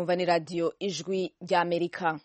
mwumva ni radiyo ijwi ry'Amerika.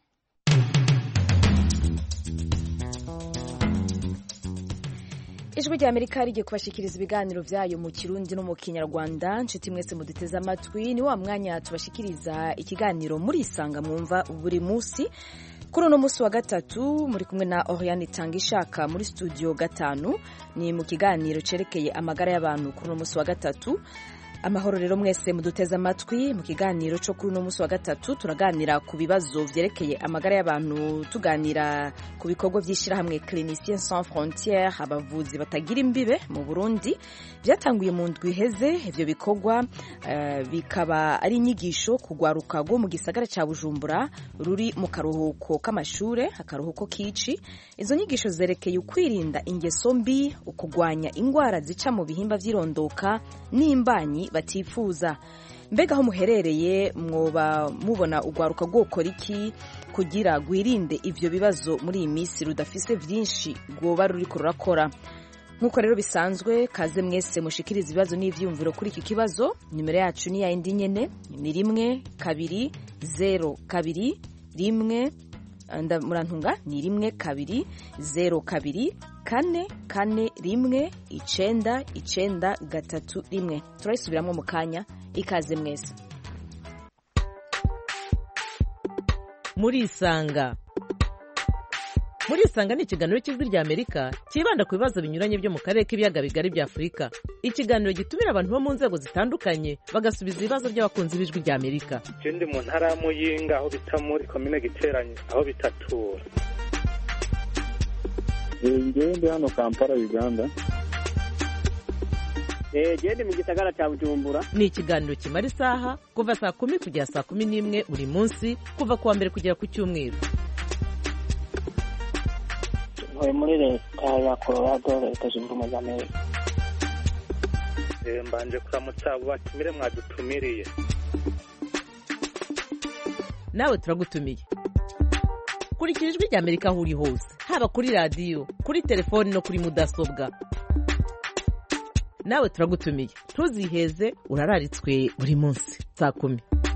Ijwi ry'Amerika rigiye kubashikiriza ibiganiro vyayo mu Kirundi no mu Kinyarwanda. Nshuti mwese muduteze amatwi, ni wa mwanya tubashikiriza ikiganiro muri Isanga mwumva buri musi. Kuri uno musi wa gatatu muri kumwe na Oriane Tangishaka muri studio gatanu, ni mu kiganiro cerekeye amagara y'abantu. Kuri uno musi wa gatatu, amahoro rero mwese muduteze amatwi. Mu kiganiro cyo kuri uno musi wa gatatu turaganira ku bibazo vyerekeye amagara y'abantu, tuganira ku bikorwa vy'ishirahamwe Cliniciens Sans Frontières, abavuzi batagira imbibe mu Burundi, vyatanguye mu ndwi iheze. Ivyo bikorwa bikaba ari inyigisho kugwaruka rwo mu gisagara ca Bujumbura ruri mu karuhuko k'amashure, akaruhuko kici. Izo nyigisho zerekeye ukwirinda ingeso mbi, ukugwanya ingwara zica mu bihimba vy'irondoka n'imbanyi batifuza. Mbega aho muherereye mwoba mubona ugwaruka gukora iki kugira gwirinde ivyo bibazo muri iyi misi rudafise vyinshi rwoba ruriko rurakora? Nkuko rero bisanzwe, kaze mwese mushikiriza ibibazo n'ivyumviro kuri iki kibazo. Nimero yacu ni ya indi nyene, ni 1-2-0-2-1 murantunga ni 1-2-0-2-4-4-1-9-9-3-1. Turayisubiramwo mu kanya. Ikaze mwese. Muri Isanga. Muri Isanga ni ikiganiro cy'Ijwi ry'Amerika kibanda ku bibazo binyuranye byo mu karere k'ibiyaga bigari bya Afurika. Ikiganiro gitumira abantu bo mu nzego zitandukanye bagasubiza ibibazo by'abakunzi b'Ijwi ry'Amerika. Ndi mu ntara ya Muyinga, aho bita muri komine Giteranyi, aho bitatura. Ndi hano Kampala, Uganda. Ndi mu gisagara cya Bujumbura. Ni ikiganiro kimara isaha kuva saa 10 kugera saa 11 buri munsi, kuva kuwa mbere kugera ku cyumweru. Muri leta ya Colorado, leta zunze ubumwe za Amerika. Mbanje kuramutsa abo batumire mwadutumiriye. Nawe turagutumiye. Kurikira Ijwi ry'Amerika aho uri hose, haba kuri radio, kuri telefoni no kuri mudasobwa. Nawe turagutumiye, ntuziheze, urararitswe buri munsi saa 10.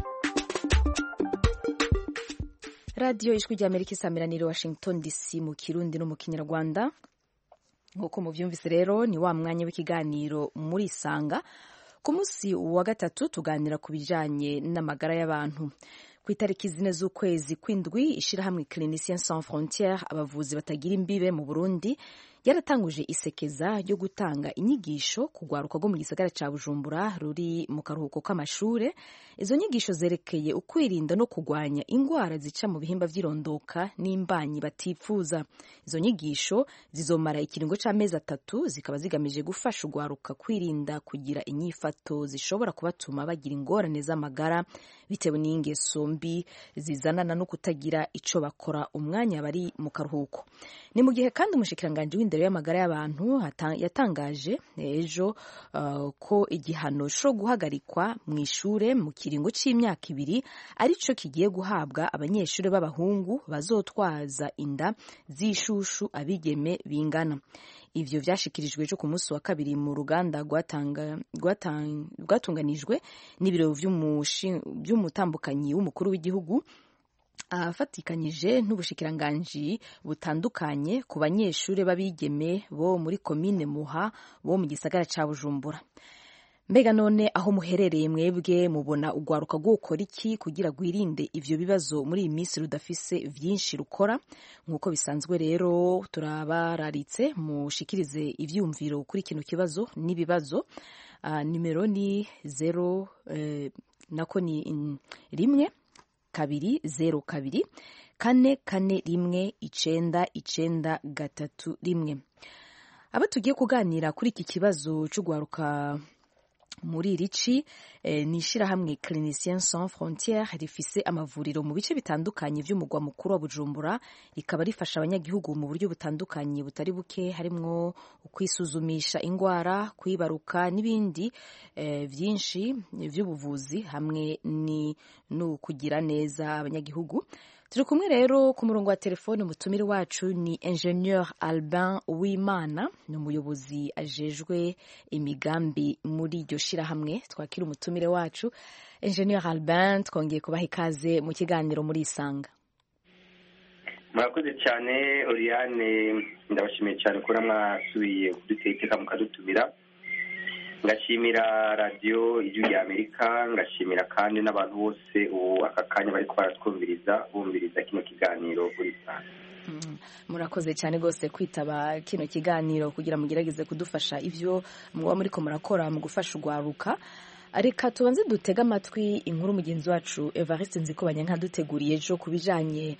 Radio Ijwi ry'Amerika isameranira Washington DC mu Kirundi no mu Kinyarwanda. Nk'uko muvyumvise rero, ni wa mwanya w'ikiganiro muri Isanga. Ku musi wa gatatu tuganira ku bijanye n'amagara y'abantu. Ku itariki 4 z'ukwezi kw'indwi, ishirahamwe Cliniciens Sans Frontières, abavuzi batagira imbibe mu Burundi, yaratanguje isekeza ryo gutanga inyigisho kugwaruka rwo mu gisagara ca Bujumbura ruri mu karuhuko k'amashure. Izo nyigisho zerekeye ukwirinda no kugwanya ingwara zica mu bihimba vy'irondoka n'imbanyi batifuza. Izo nyigisho zizomara ikiringo c'amezi 3, zikaba zigamije gufasha ugwaruka kwirinda kugira inyifato zishobora kubatuma bagira ingorane z'amagara bitewe n'ingeso mbi zizanana no kutagira ico bakora umwanya bari mu karuhuko. Ni mu gihe kandi umushikiranganje w'indero y'amagara y'abantu yatangaje ejo ko igihano cyo guhagarikwa mu ishure mu kiringo c'imyaka 2 arico kigiye guhabwa abanyeshure b'abahungu bazotwaza inda z'ishushu abigeme bingana. Ivyo vyashikirijwe ejo ku munsi wa kabiri mu ruganda rwatunganijwe n'ibiro vy'umutambukanyi w'umukuru w'igihugu afatikanyije n'ubushikiranganji butandukanye ku banyeshure babigeme bo muri komine Muha bo mu gisagara ca Bujumbura. Mbega none aho muherereye mwebwe mubona ugwaruka gukora iki kugira gwirinde ivyo bibazo muri iyi misi rudafise vyinshi rukora? Nkuko bisanzwe rero turabararitse mushikirize ivyumviro kuri kino kibazo n'ibibazo. Nimero ni 1-2-0-2-4-4-1-9-9-3-1. Aba tugiye kuganira kuri iki kibazo c'ugwaruka muri rici ni ishirahamwe Cliniciens Sans Frontières, rifise amavuriro mu bice bitandukanye vy'umugwa mukuru wa Bujumbura, rikaba rifasha abanyagihugu mu buryo butandukanye butari buke, harimwo ukwisuzumisha ingwara, kwibaruka n'ibindi vyinshi vy'ubuvuzi hamwe no kugira neza abanyagihugu. turi kumwe rero ku murongo wa telefone. Umutumire wacu ni Ingenieur Albin Uwimana, ni umuyobozi ajejwe imigambi muri iryo shirahamwe. Twakira umutumire wacu Ingenieur Albin, twongeye kubaha ikaze mu kiganiro muri Isanga. Murakoze cyane Oriane, ndabashimiye cyane ko mwasubiye kudutera iteka mukadutumira. Ngashimira radio Ijwi rya Amerika, ngashimira kandi n'abantu bose aka kanya bari baratwumviriza bumviriza kino kiganiro kuri Isanga. Murakoze cyane gose kwitaba kino kiganiro kugira mugerageze kudufasha ivyo muba muri ko murakora mu gufasha ugwaruka. Areka tubanze dutega amatwi inkuru mugenzi wacu Evariste Nzikobanya nkaduteguriye ejo kubijanye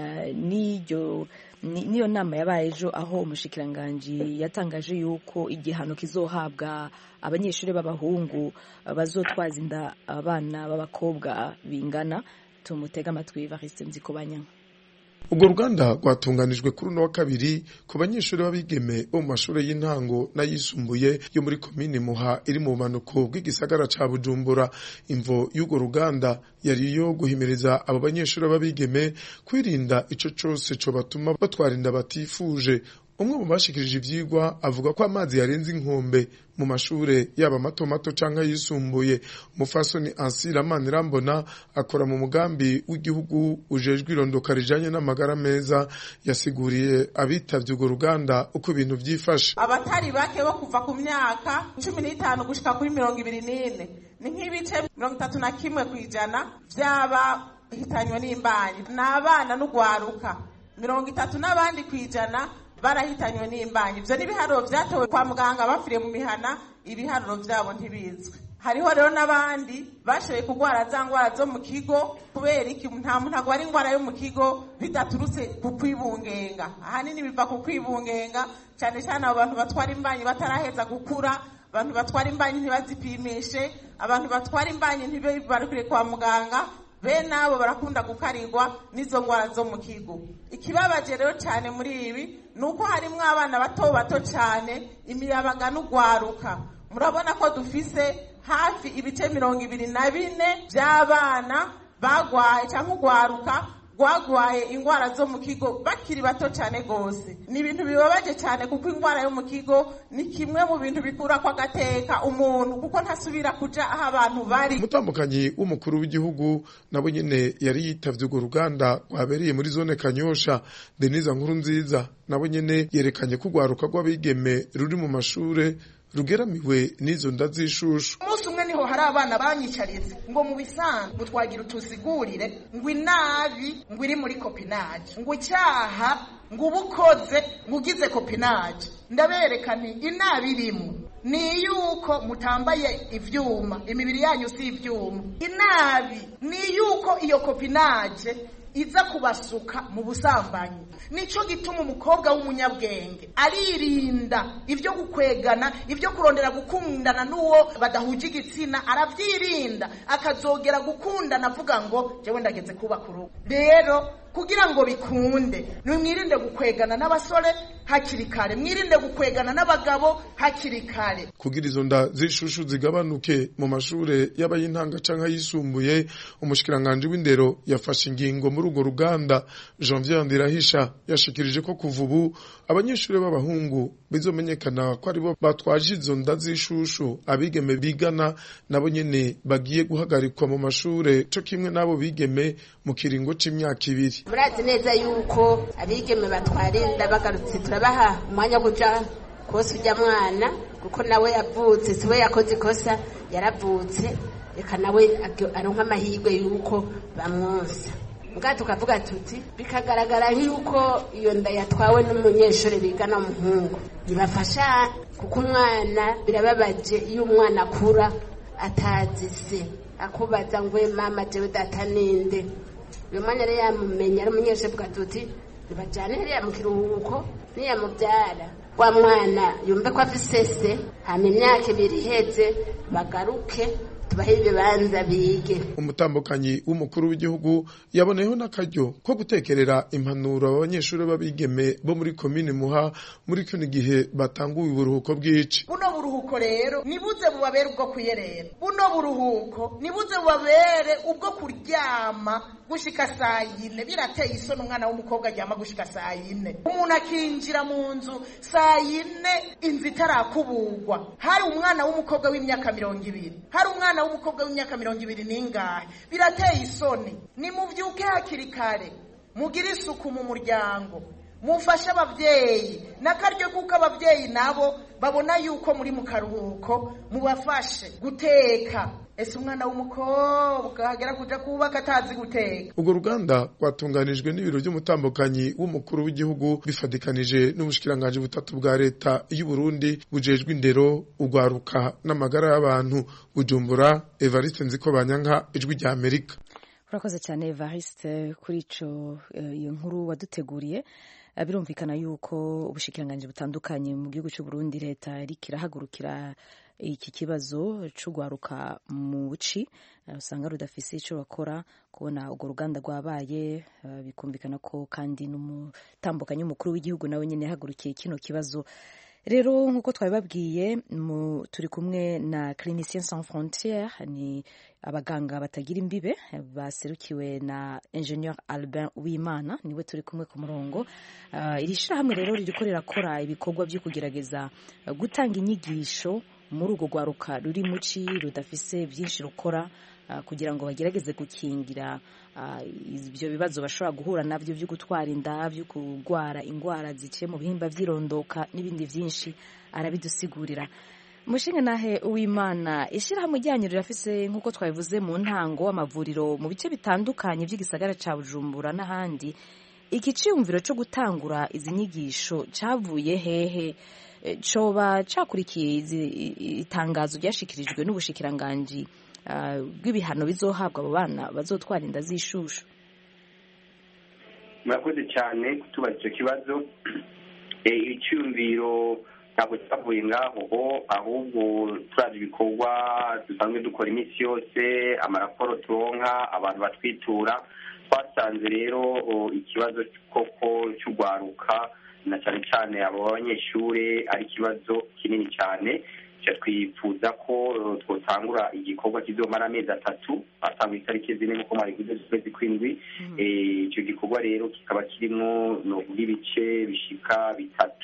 niyo nama yabaye ejo, aho umushikiranganje yatangaje yuko igihano kizohabwa abanyeshuri b'abahungu bazotwaza inda abana b'abakobwa bingana. Tumutega amatwi Evariste Nzikobanya. Ubwo ruganda rwatunganijwe kuri uno wa kabiri ku banyeshuri b'abigeme bo mu mashuri y'intango n'ayisumbuye yo muri komine Muha iri mu bumanuko bw'igisagara ca Bujumbura. Imvo y'ubwo ruganda yari yo guhimiriza abo banyeshuri b'abigeme kwirinda ico cose co batuma batwara inda batifuje. Umwe mu bashikirije ivyigwa avuga ko amazi yarenze inkombe mu mashure yaba mato mato canke yisumbuye. Umufasoni Ansira Manirambona akora mu mugambi w'igihugu ujejwe irondoka rijanye n'amagara meza, yasiguriye abitavye urwo ruganda uko ibintu vyifashe. Abatari bake bo kuva ku myaka 15 gushika kuri 24 ni nk'ibice 31% vyaba hitanywe n'imbanyi n'abana n'ugwaruka, 30 n'abandi kwijana barahitanywe n'imbanyi. Ivyo n'ibiharuro vyatowe kwa muganga bafiriye mu mihana, ibiharuro vyabo ntibizwe. Hariho rero n'abandi bashoboye kugwara za ngwara zo mu kigo kubera iki nta muntu agwara ingwara yo mu kigo bidaturutse ku kwibungenga. Ahanini biva ku kwibungenga, cyane cyane abo bantu batwara imbanyi bataraheza gukura, abantu batwara imbanyi ntibazipimishe, abantu batwara imbanyi ntibibarukire kwa muganga, bene abo barakunda gukarirwa n'izo ngwara zo mu kigo. Ikibabaje rero cyane muri ibi nuko harimwo abana bato cyane, imiyabaga n'ugwaruka. Murabona ko dufise hafi ibice 24 by'abana bagwaye cyangwa ugwaruka gwagwaye ingwara zo mu kigo bakiri bato cyane gose. Ni ibintu bibabaje cyane kuko ingwara yo mu kigo ni kimwe mu bintu bikura kwa gateka umuntu kuko ntasubira kuja aho abantu bari. Umutambukanyi w'umukuru w'igihugu nabo nyene yari yitavye urwo ruganda rwabereye muri zone Kanyosha. Denise Nkurunziza nabo nyene yerekanye ko ugwaruka rw'abigeme ruri mu mashure rugeramiwe n'izo nda z'ishushu. Umunsi umwe niho hari abana banyicarize ngo mu bisanzwe gutwagira utusigurire ngo inabi ngo iri muri copinage, ngo icyaha ngo ubukoze ngo ugize copinage. Ndabereka nti inabi irimo ni yuko mutambaye ivyuma, imibiri yanyu si ivyuma. Inabi ni yuko iyo copinage iza kubasuka mu busambanyi. Nico gituma umukobwa w'umunyabwenge aririnda ivyo gukwegana, ivyo kurondera gukundana n'uwo badahuje igitsina, aravyirinda akazogera gukundana avuga ngo jewe ndageze kuba kurugo. Rero kugira ngo bikunde mwirinde gukwegana n'abasore hakiri kare, mwirinde gukwegana n'abagabo hakiri kare. Kugira izo nda z'ishushu zigabanuke mu mashure y'abayintanga canke yisumbuye, umushikiranganje w'indero yafashe ingingo muri urwo ruganda. Janvier Ndirahisha yashikirije ko kuva ubu abanyeshuri b'abahungu bizomenyekana ko aribo batwaje izo nda z'ishushu. Abigeme bigana nabo nyene bagiye guhagarikwa mu mashure co kimwe nabo bigeme mu kiringo c'imyaka 2. Murazi neza yuko abigeme batwarinda bagarutse turabaha umwanya kuja kose ujya mwana kuko nawe yavutse, siwe yakoze ikosa, yaravutse, reka nawe aronka amahirwe yuko bamwonsa. Nga tukavuga tuti bikagaragara yuko iyo nda yatwawe n'umunyeshuri bigana umuhungu, nibafasha kuko umwana birababaje iyo umwana akura atazise akubaza ngo mama jewe data ninde. Uyu mwanya rero yamumenya ari umunyeshuri avuga tuti nibajane hariya mu kiruhuko niyamubyara wa mwana yumve ko afise se, hama imyaka 2 iheze bagaruke tubahe ibibanza bige. Umutambukanyi w'umukuru w'igihugu yaboneyeho n'akaryo ko gutekerera impanuro abanyeshuri b'abigeme bo muri komine Muha muri kino gihe batanguye uburuhuko bw'ici. Buno buruhuko rero nibuze bubabere ubwo kuyerera, buno buruhuko nibuze bubabere ubwo kuryama gushika saa yine. Birateye isoni umwana w'umukobwa aryama gushika saa yine, umuntu akinjira mu nzu saa yine inzu itarakubugwa. Hari umwana w'umukobwa w'imyaka 20, hari umwana w'umukobwa w'imyaka 20 n'ingahe. Birateye isoni. Nimuvyuke hakiri kare, mugire isuku mu muryango, mufashe abavyeyi n'akaryo kuko abavyeyi nabo babona yuko muri mu karuhuko, mubafashe guteka. Ese umwana w'umukobwa hagera kuja kubaka atazi guteka. Urwo ruganda rwatunganijwe n'ibiro by'umutambukanyi w'umukuru w'igihugu bifadikanije n'ubushikiranganje butatu bwa leta y'u Burundi bujejwe indero, ugwaruka n'amagara y'abantu. Bujumbura, Evariste Nzikobanyanka, Ijwi rya Amerika. Urakoze cyane Evariste kuri ico iyo nkuru waduteguriye. Birumvikana yuko ubushikiranganje butandukanye mu gihugu cy'u Burundi leta iriko irahagurukira iki kibazo c'ugwaruka mu buci, usanga rudafise ico bakora. Kubona urwo ruganda rwabaye bikumvikana ko kandi n'umutambukanyi w'umukuru w'igihugu nawe nyene yahagurukiye kino kibazo. Rero nkuko twabibabwiye turi kumwe na Cliniciens Sans Frontières, ni abaganga batagira imbibe baserukiwe na Ingenieur Albin Uwimana, niwe turi kumwe ku murongo. Iri shirahamwe rero ririko rirakora ibikorwa byo kugerageza gutanga inyigisho muri urwo rwaruka ruri muci rudafise byinshi rukora, kugira ngo bagerageze gukingira ibyo bibazo bashobora guhura nabyo byo gutwara inda, byo kurwara ingwara ziciye mu bihimba vy'irondoka n'ibindi vyinshi. Arabidusigurira. Mushinga nahe Uwimana, ishirahamwe ryanyu rirafise nkuko twabivuze mu ntango amavuriro mu bice bitandukanye by'igisagara ca Bujumbura n'ahandi. Iki ciyumviro cyo gutangura izi nyigisho cavuye hehe? Coba cakurikiye itangazo ryashikirijwe n'ubushikiranganje bw'ibihano bizohabwa abo bana bazotwara inda z'ishushu? Murakoze cyane kutubaza icyo kibazo. Icyumviro ntabwo cyavuye ngaho, ahubwo turaje ibikorwa dusanzwe dukora iminsi yose, amaraporo turonka, abantu batwitura. Twasanze rero ikibazo koko cy'ugwaruka na cyane cyane abo banyeshure ari ikibazo kinini cyane. Twifuza ko twotangura igikorwa kizomara amezi 3, atangwa itariki 4 nkuko mwabiguze z'ukwezi kw'indwi. Icyo gikorwa rero kikaba kirimo no ibice bishika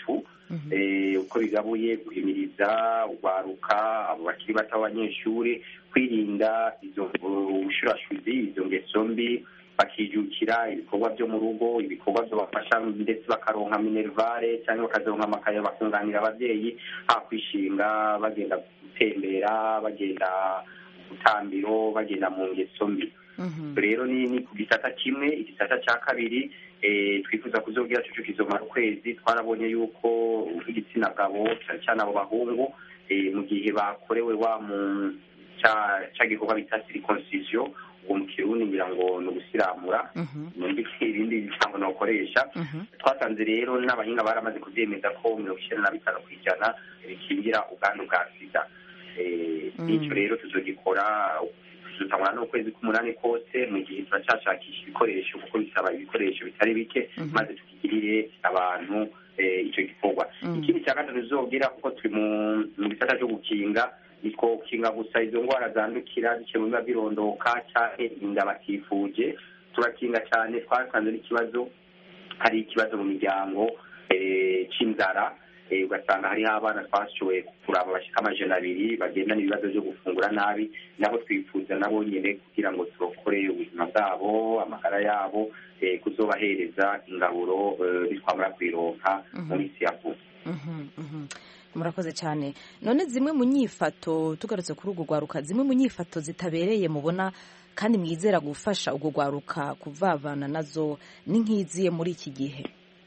3, uko bigabuye guhimiriza ugwaruka abo bakiri bato abanyeshure kwirinda izo ubushurashuzi, izo ngeso mbi, bakijukira ibikorwa byo mu rugo, ibikorwa byo bafasha ndetse bakaronka minervare cyangwa bakaronka amakaye bakunganira abavyeyi, hakwishinga bagenda gutembera, bagenda gutambiro, bagenda mu ngeso mbi. Rero ni ku gisata kimwe. Igisata cya kabiri twifuza kuzogira cyo kizomara ukwezi. Twarabonye yuko igitsina gabo cyane abo bahungu mu gihe bakorewe wa mu cya gikorwa bita circoncision, uwo mu Kirundi ngira ngo no gusiramura, n'ibindi ibindi bisango nakoresha. Twasanze rero n'abahinga baramaze kuvyemeza ko 95% bikingira ubwandu bwa sida. Nicyo rero tuzogikora, tuzotangura no kwezi k'umunani kose, mu gihe turacashakisha ibikoresho kuko bisaba ibikoresho bitari bike, maze tukigirire abantu icyo gikorwa. Ikindi cya gatatu tuzobwira kuko turi mu gisata cyo gukinga, niko kinga gusa izo ngwara zandukira ziciye mu biba birondoka cyane inda batifuje. Turakinga cyane. Twasanze n'ikibazo, hari ikibazo mu miryango c'inzara, ugasanga hari abana twashoboye kuraba bashika 200 bagenda n'ibibazo byo gufungura nabi. Nabo twifuza nabo nyene kugira ngo turokore ubuzima bwabo, amagara yabo, kuzobahereza ingaburo bitwamara kwironka mu misi ya vuba. Murakoze cyane. None zimwe mu nyifato, tugarutse kuri urwo rwaruka, zimwe mu nyifato zitabereye mubona kandi mwizera gufasha urwo rwaruka kuvavana nazo ni nk'iziye muri iki gihe?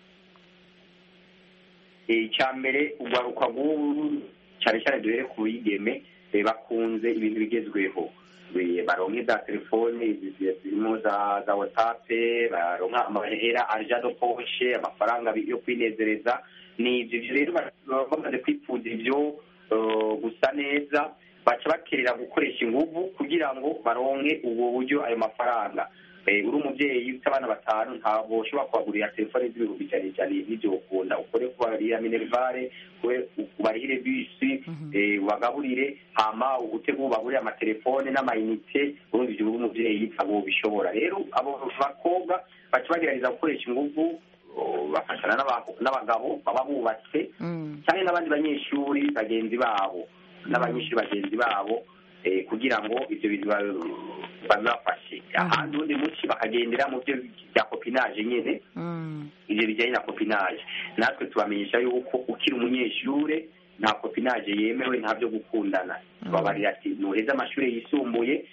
Icyambere urwaruka cyane cyane duhere ku bigeme, bakunze ibintu bigezweho, baronke za telefone zirimo za WhatsApp, baronka amahera arja do poche, amafaranga yo kwinezereza. Ni ibyo rero bamaze kwipfuza ibyo gusa neza, baca bakerera gukoresha inguvu kugira ngo baronke ubwo buryo ayo mafaranga. Uri umubyeyi ufite abana 5 ntabwo ushobora kubagurira telefone z'ibihumbi ijana n'ibyo ukunda ukore kubarira minervare ubarihire bisi ubagaburire hama ugutego ubagurire amatelefone n'amayinite urundi ibyo uri umubyeyi abo bishobora. Rero abo bakobwa baca bagerageza gukoresha inguvu bafashana n'abagabo baba bubatse cyane n'abandi banyeshuri bagenzi babo kugira ngo ibyo bintu babafashe. Ahandi ubundi munsi bakagendera mu byo bya kopinage nyine, ibyo bijyanye na kopinage. Natwe tubamenyesha yuko ukiri umunyeshure nta kopinage yemewe, nta byo gukundana. Tubabarira ati nuheza amashuri yisumbuye,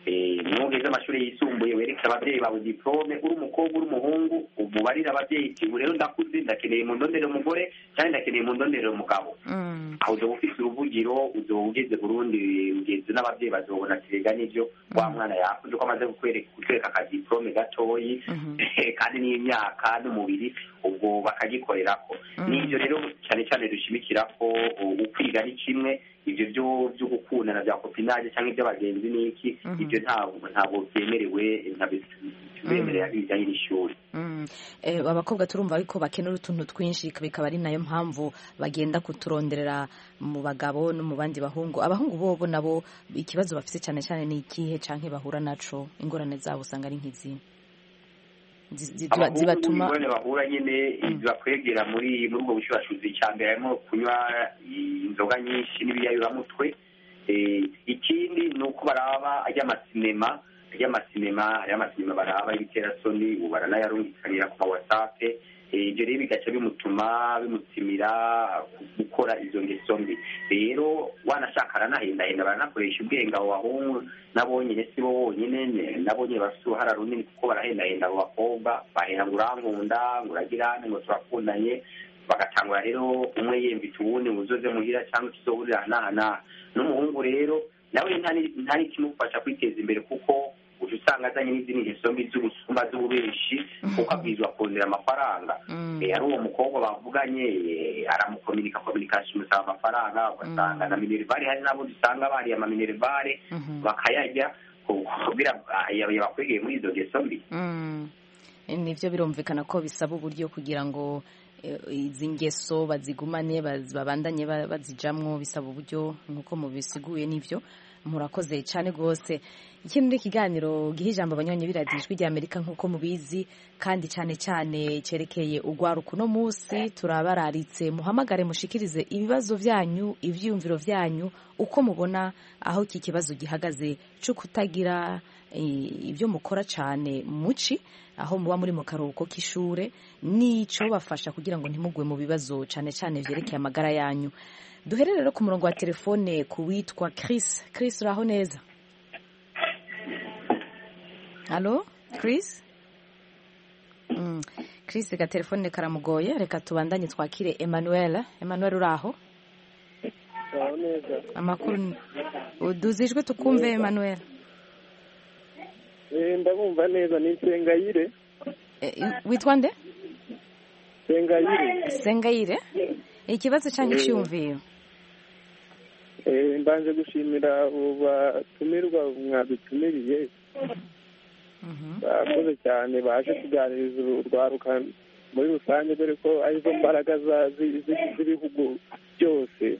wereka ababyeyi bawe diplome, uri umukobwa uri umuhungu umubarira ababyeyi ati rero ndakuze ndakeneye mu ndondero umugore cyane ndakeneye mu ndondero umugabo. Aho uzoba ufite uruvugiro, uzoba ugeze Burundi, ugeze n'ababyeyi bazobona ati rega nivyo wa mwana yakuze ko amaze kutwereka akadiplome gatoyi kandi n'imyaka n'umubiri ubwo bakagikorerako. N'ibyo rero cyane cyane dushimikira ko ukwiga ni kimwe, ibyo byo gukundana bya kopinage cyangwa iby'abagenzi n'iki ibyo ntabwo byemerewe, ntabemerera bijyanye n'ishuri. Abakobwa turumva ariko bakenera utuntu twinshi, bikaba ari nayo mpamvu bagenda kuturonderera mu bagabo no mu bandi bahungu. Abahungu bobo nabo ikibazo bafite cyane cyane ni ikihe canke bahura naco, ingorane zabo usanga ari nk'izi zibatuma ingorane bahura nyine zibakwegera muri ubwo bushurashuzi. Cyambere harimo kunywa inzoga nyinshi n'ibiyayuramutwe. Ikindi ni uko baraba ay'amasinema baraba ibiterasoni, ubu baranayarungikanira ku ma WhatsApp. Ibyo rero bigaca bimutimira gukora izo ngeso mbi. Rero wanashaka aranahendahenda, baranakoresha ubwenge abo bahungu nabo nyine, si bo bonyine, nabo nyine bafite uruhara runini kuko barahendahenda abo bakobwa, bahera ngo urankunda, ngo uragirane, ngo turakundanye, bagatangura rero umwe yembita uwundi ngo uzoze muhira cyangwa tuzohurira n'aha. N'umuhungu rero nawe ntari kimufasha kwiteza imbere kuko usanga azanye n'izindi ngeso mbi z'ubusuma z'ububeshi kuko abwirizwa kongera amafaranga. Ari uwo mukobwa bavuganye communication musaba amafaranga, ugasanga na minervare, hari nabo dusanga bariye ama minervare bakayarya kugira yabakwegeye muri izo ngeso mbi. Nivyo birumvikana ko bisaba uburyo kugira ngo izi ngeso bazigumane babandanye bazijamwo, bisaba uburyo nkuko mubisiguye. Nivyo murakoze cyane rwose. Ikindi ni ikiganiro giha ijambo abanywanyi b'iradiyo rya Amerika nk'uko mubizi, kandi cyane cyane cyerekeye urwaruka. uno munsi turabararitse muhamagare mushikirize ibibazo byanyu, ivyiyumviro byanyu, uko mubona aho iki kibazo gihagaze cyo kutagira ibyo mukora cyane muci aho muba muri mu karuhuko k'ishure, nico bafasha kugira ngo ntimugwe mu bibazo cyane cyane vyerekeye amagara yanyu. Duherere rero ku murongo wa telefone ku witwa Chris. Chris, uraho neza? Allo Chris? Chris ga telefone karamugoye, reka tubandanye twakire Emmanuel. Emmanuel, uraho? Uraho neza. Amakuru uduzijwe tukumve Emmanuel. Ndabumva neza. Ni Sengayire. Witwa nde? Sengayire. Sengayire? Ikibazo cyangwa icyumviro? Mbanje gushimira abo batumirwa mwadutumiriye. Bakoze cyane, baje kuganiriza urwaruka muri rusange, dore ko arizo mbaraga z'ibihugu byose.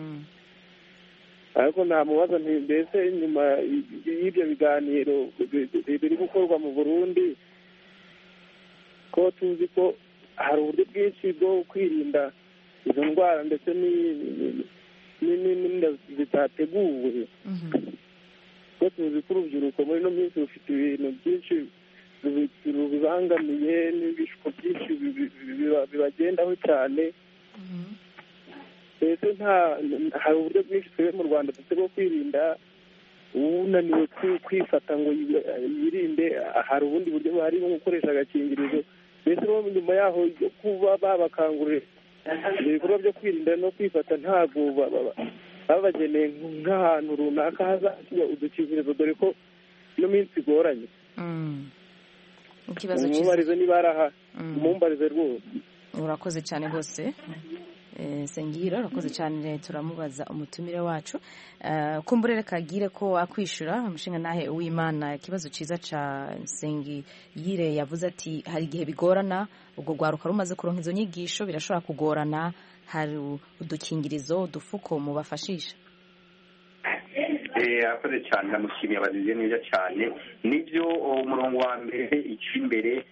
Ariko namubaza nti mbese nyuma y'ibyo biganiro biri gukorwa mu Burundi, ko tuzi ko hari uburyo bwinshi bwo kwirinda izo ndwara ndetse n'inda zitateguwe, ko tuzi ko urubyiruko muri ino minsi rufite ibintu byinshi rubibangamiye n'ibishuko byinshi bibagendaho cyane. Mbese hari uburyo bwinshi twebwe mu Rwanda dufite bwo kwirinda. Unaniwe kwifata ngo yirinde, hari ubundi buryo buhari nko gukoresha agakingirizo. Mbese bo nyuma yaho yo kuba babakangurira ibikorwa byo kwirinda no kwifata, ntabwo babageneye nk'ahantu runaka hazashyirwa udukingirizo, dore ko ino minsi igoranye. Ikibazo umubarize niba araha umumbarize rwose. Urakoze cyane rwose. Sengira urakoze cyane turamubaza umutumire wacu kumbure reka agire ko akwishura umushinga nahe w'Imana ikibazo ciza ca Sengiyire yavuze ati hari igihe bigorana ubwo gwaruka rumaze kuronka izo nyigisho birashobora kugorana hari udukingirizo udufuko mu bafashisha akoze cyane ndamushimiye abazize neza cyane nibyo umurongo wa mbere icy'imbere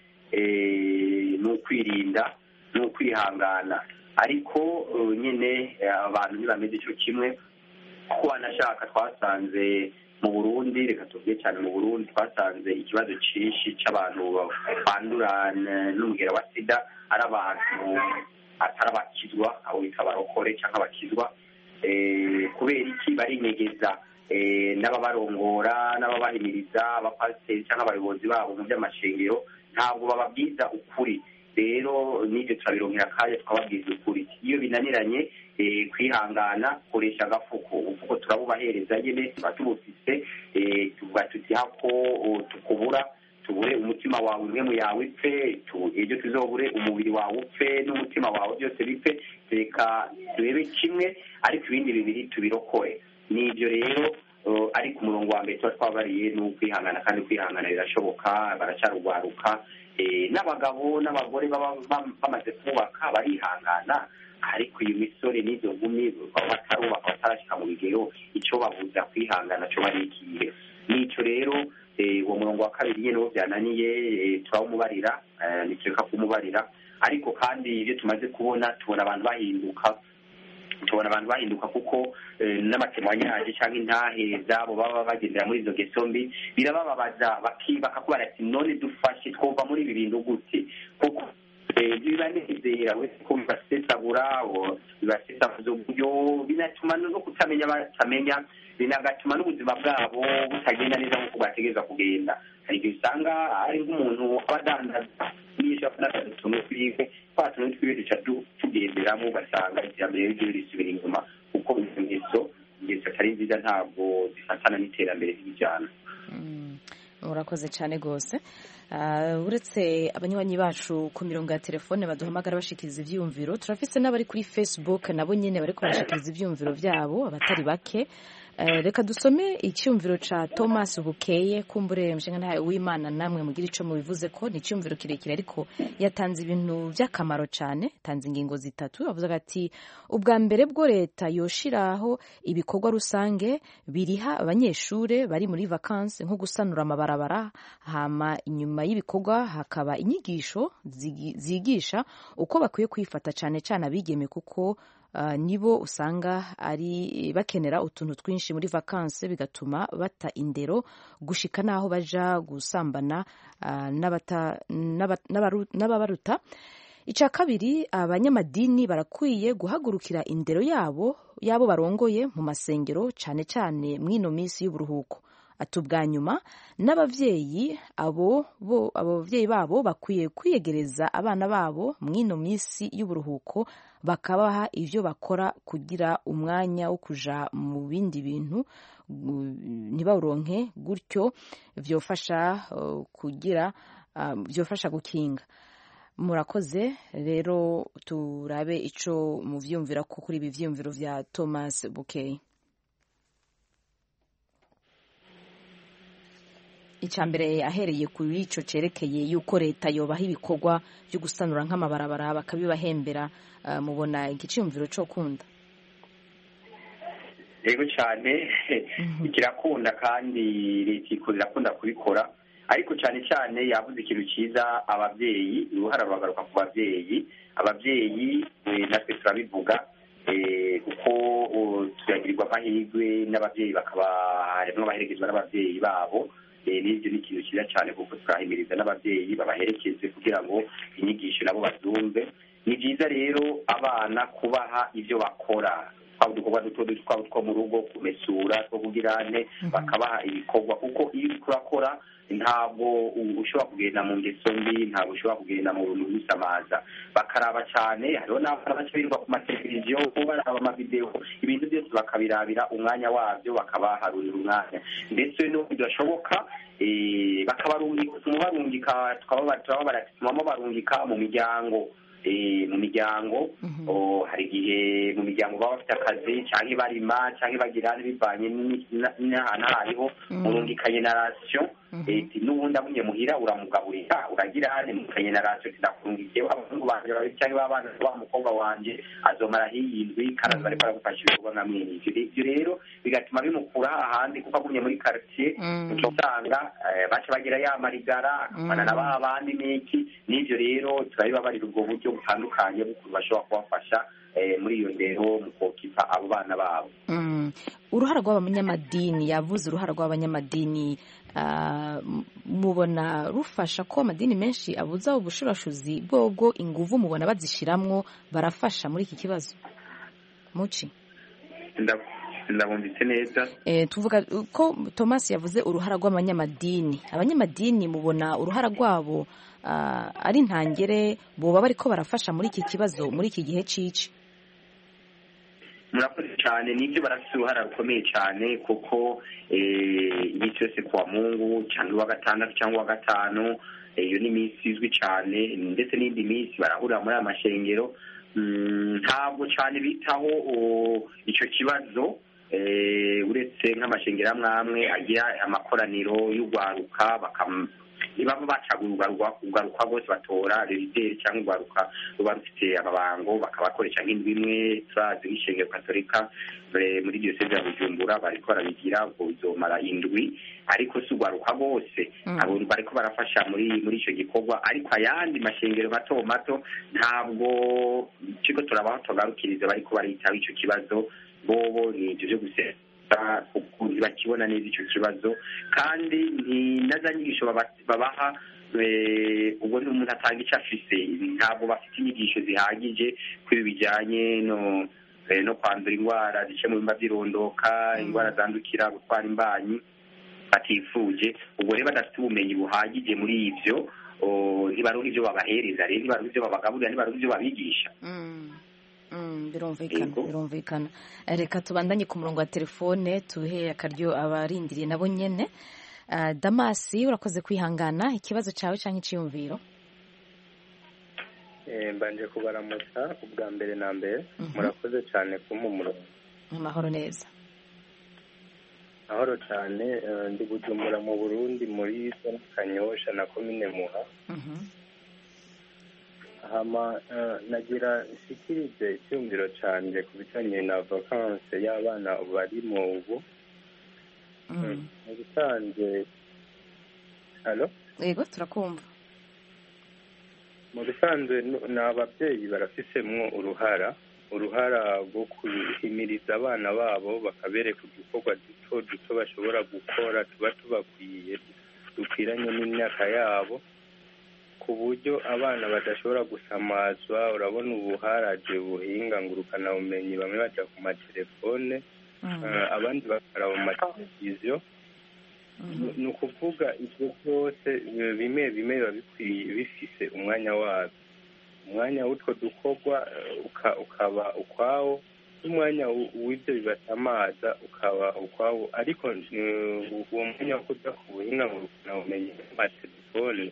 ni ukwirinda ni ukwihangana ariko nyine abantu ntibameze icyo kimwe kuko wanashaka twasanze mu Burundi reka tuvuge cyane mu Burundi twasanze ikibazo cyinshi cy'abantu bandura n'umugera wa sida ari abantu atari abakizwa abo bita abarokore cyangwa abakizwa kubera iki barinyegeza n'ababarongora n'ababahimiriza abapasiteri cyangwa abayobozi babo mu by'amashengero ntabwo bababwiza ukuri rero n'ibyo turabironkera akanya tukababwiza ukuri iyo binaniranye kwihangana koresha agafuko ufuko turabubahereza nyine tuba tubufise tuvuga tuti hako tukubura tubure umutima wawe imwe mu yawe ipfe ejo tuzobure umubiri wawe upfe n'umutima wawe byose bipfe reka turebe kimwe ariko ibindi bibiri tubirokore n'ibyo rero ariko umurongo wa mbere tuba twabariye ni ukwihangana kandi kwihangana birashoboka baracyarugwaruka n'abagabo n'abagore baba bamaze kubaka barihangana ariko iyo misore n'izo nkumi baba batarubaka batarashyika mu bigero icyo babuza kwihangana cyo barikiye n'icyo rero uwo murongo wa kabiri nyine wo byananiye turawumubarira nitureka kumubarira ariko kandi ibyo tumaze kubona tubona abantu bahinduka kuko n'amatemwanyaje cyangwa intahe zabo baba bagendera muri izo ngeso mbi birabababaza bakakubara ati none dufashe twumva muri ibi bintu gute kuko bibanezera wese ko bibasesagura bibasesaguza uburyo binatuma no kutamenya batamenya binagatuma n'ubuzima bwabo butagenda neza nk'uko bwategereza kugenda hari igihe usanga ari nk'umuntu aba adandaza n'ijana n'atatu tumwe twiwe twa tumwe twiwe duca tugenderamo ugasanga iterambere ry'igihugu risubira inyuma kuko ingeso atari nziza ntabwo zifatana n'iterambere ry'ijyana. Urakoze cyane rwose uretse abanywanyi bacu ku mirongo ya telefone baduhamagara bashikiriza ivyumviro turafise n'abari kuri Facebook nabo nyene bariko barashikiriza ivyumviro vyabo abatari bake reka dusome icyumviro ca Thomas Bukeye kumbure mshinga ntaye w'Imana namwe mugira ico mubivuze ko ni icyumviro kirekire ariko yatanze ibintu by'akamaro cyane tanze ingingo zitatu avuze ati ubwa mbere bwo leta yoshiraho ibikorwa rusange biriha abanyeshure bari muri vacances nko gusanura amabarabara hama inyuma y'ibikorwa hakaba inyigisho zigisha uko bakwiye kwifata cyane cyane abigeme kuko nibo usanga ari bakenera utuntu twinshi muri vacances bigatuma bata indero gushika naho baja gusambana n'ababaruta. Ica kabiri abanyamadini barakwiye guhagurukira indero yabo barongoye mu masengero cyane cyane mwino minsi y'uburuhuko. Atubwa nyuma n'abavyeyi abavyeyi babo bakwiye kwiyegereza abana babo mwino minsi y'uburuhuko bakabaha ivyo bakora kugira umwanya wo kuja mu bindi bintu ntibawuronke gutyo vyofasha gukinga. Murakoze rero turabe ico muvyumvira ko kuri ibi vyumviro vya Thomas Bukeye. Icambere ahereye kuri ico cerekeye yuko leta yobaha ibikorwa byo gusanura nk'amabarabara bakabibahembera mubona igiciyumviro cyo kunda yego cyane kirakunda kandi leta irakunda kubikora ariko cyane cyane yavuze ikintu cyiza ababyeyi uruhara rwagaruka ku ababyeyi natwe turabivuga kuko turagirirwa amahirwe n'ababyeyi bakaba harimo abaherekezwa n'ababyeyi babo n'ibyo ni ikintu cyiza cyane kuko turahimiriza n'ababyeyi babaherekeze kugira ngo inyigisho nabo bazumve. Ni byiza rero abana kubaha ibyo bakora twaba udukorwa duto twaba two mu rugo kumesura two kugirane bakabaha ibikorwa kuko iyo uriko urakora ntabwo ushobora kugenda mu ngeso mbi ntabwo ushobora kugenda mu bintu bisamaza bakaraba cyane hariho n'abana bakirirwa ku mateleviziyo baraba amavideo ibintu byose bakabirabira umwanya wabyo bakabaharurira umwanya ndetse no bidashoboka bakabarungika tukababarungika mu miryango mu miryango hari igihe mu miryango baba bafite akazi cyangwa barima cyangwa bagira bivanye n'ahantu hariho murungikanye na rasiyo n'ubundi amunye muhira uramugaburira uragira hane mukanye na rasiyo kidakurungikiye abahungu banje babiri cyangwa abana wa mukobwa wanje azomara hiyindwi karaza ariko aragufasha ibikorwa nka mwene ivyo rero bigatuma bimukura ahandi kuko agumye muri quartier usanga baca bagira ya marigara akabana na babandi n'iki n'ivyo rero turabibabarira ubwo buryo butandukanye bashobora kubafasha muri iyo ndero mu kokipa abo bana babo. Uruhara rw'abanyamadini yavuze uruhara rw'abanyamadini mubona rufasha ko amadini menshi abuza ubushurashuzi bwobwo inguvu mubona bazishiramwo barafasha muri iki kibazo muci ndabumvise neza tuvuga ko Thomas yavuze uruhara rw'abanyamadini mubona uruhara rwabo ari ntangere boba bariko barafasha muri iki kibazo muri iki gihe cici murakoze cyane nibyo barafite uruhara rukomeye cyane kuko iminsi yose kuwa Mungu cyangwa uwa gatandatu cyangwa uwa gatanu iyo ni iminsi izwi cyane ndetse n'indi minsi barahurira muri aya mashengero ntabwo cyane bitaho icyo kibazo uretse nk'amashengero amwe agira amakoraniro y'urwaruka baba bacagura ugaruka bose batora revideri cyangwa ugaruka ruba rufite amabango bakabakoresha nk'indwi imwe turazi nk'ishengero katolika muri diyoseze ya Bujumbura bariko barabigira ubwo bizomara indwi ariko si ugaruka bose abo bariko barafasha muri icyo gikorwa ariko ayandi mashengero mato mato ntabwo kiko turabaho tugarukiriza bariko baritaho icyo kibazo bobo ni ibyo byo gusera bakibona neza icyo kibazo kandi naza nyigisho babaha ubwo umuntu atanga icyo afise ntabwo bafite inyigisho zihagije kuri bijyanye no kwandura indwara zice mu bimba by'irondoka indwara zandukira gutwara imbanyi batifuje ubwo rero badafite ubumenyi buhagije muri ibyo ntibaronka ibyo babahereza rero ntibaronka ibyo babagaburira ntibaronka ibyo babigisha birumvikana reka tubandanye ku murongo wa telefone tuhe akaryo abarindiriye nabo nyene Damasi urakoze kwihangana ikibazo cyawe cyangwa iciyumviro mbanje kubaramutsa ubwa mbere na mbere murakoze cyane kumumuro amahoro neza mahoro cyane ndi Bujumbura mu Burundi muri zone Kanyosha na komine Muha hama nagira nshikirize icyumviro canje ku bijanye na vacances y'abana bari mu ubu mu bisanzwe yego turakumva mu bisanzwe n'ababyeyi barafisemwo uruhara rwo kuhimiriza abana babo bakabereka udukorwa duto bashobora gukora tuba tubakwiye dukwiranye n'imyaka yabo ku buryo abana badashobora gusamazwa urabona ubu haraje ubuhinga ngurukanabumenyi bamwe baja ku matelefone abandi bakaraba mu mateleviziyo ni ukuvuga ibyo byose bimwe biba bifise umwanya wabyo umwanya w'utwo dukorwa ukaba ukwawo n'umwanya w'ibyo bibatamaza ukaba ukwawo ariko uwo mwanya wo kuja ku buhinga ngurukanabumenyi mu matelefone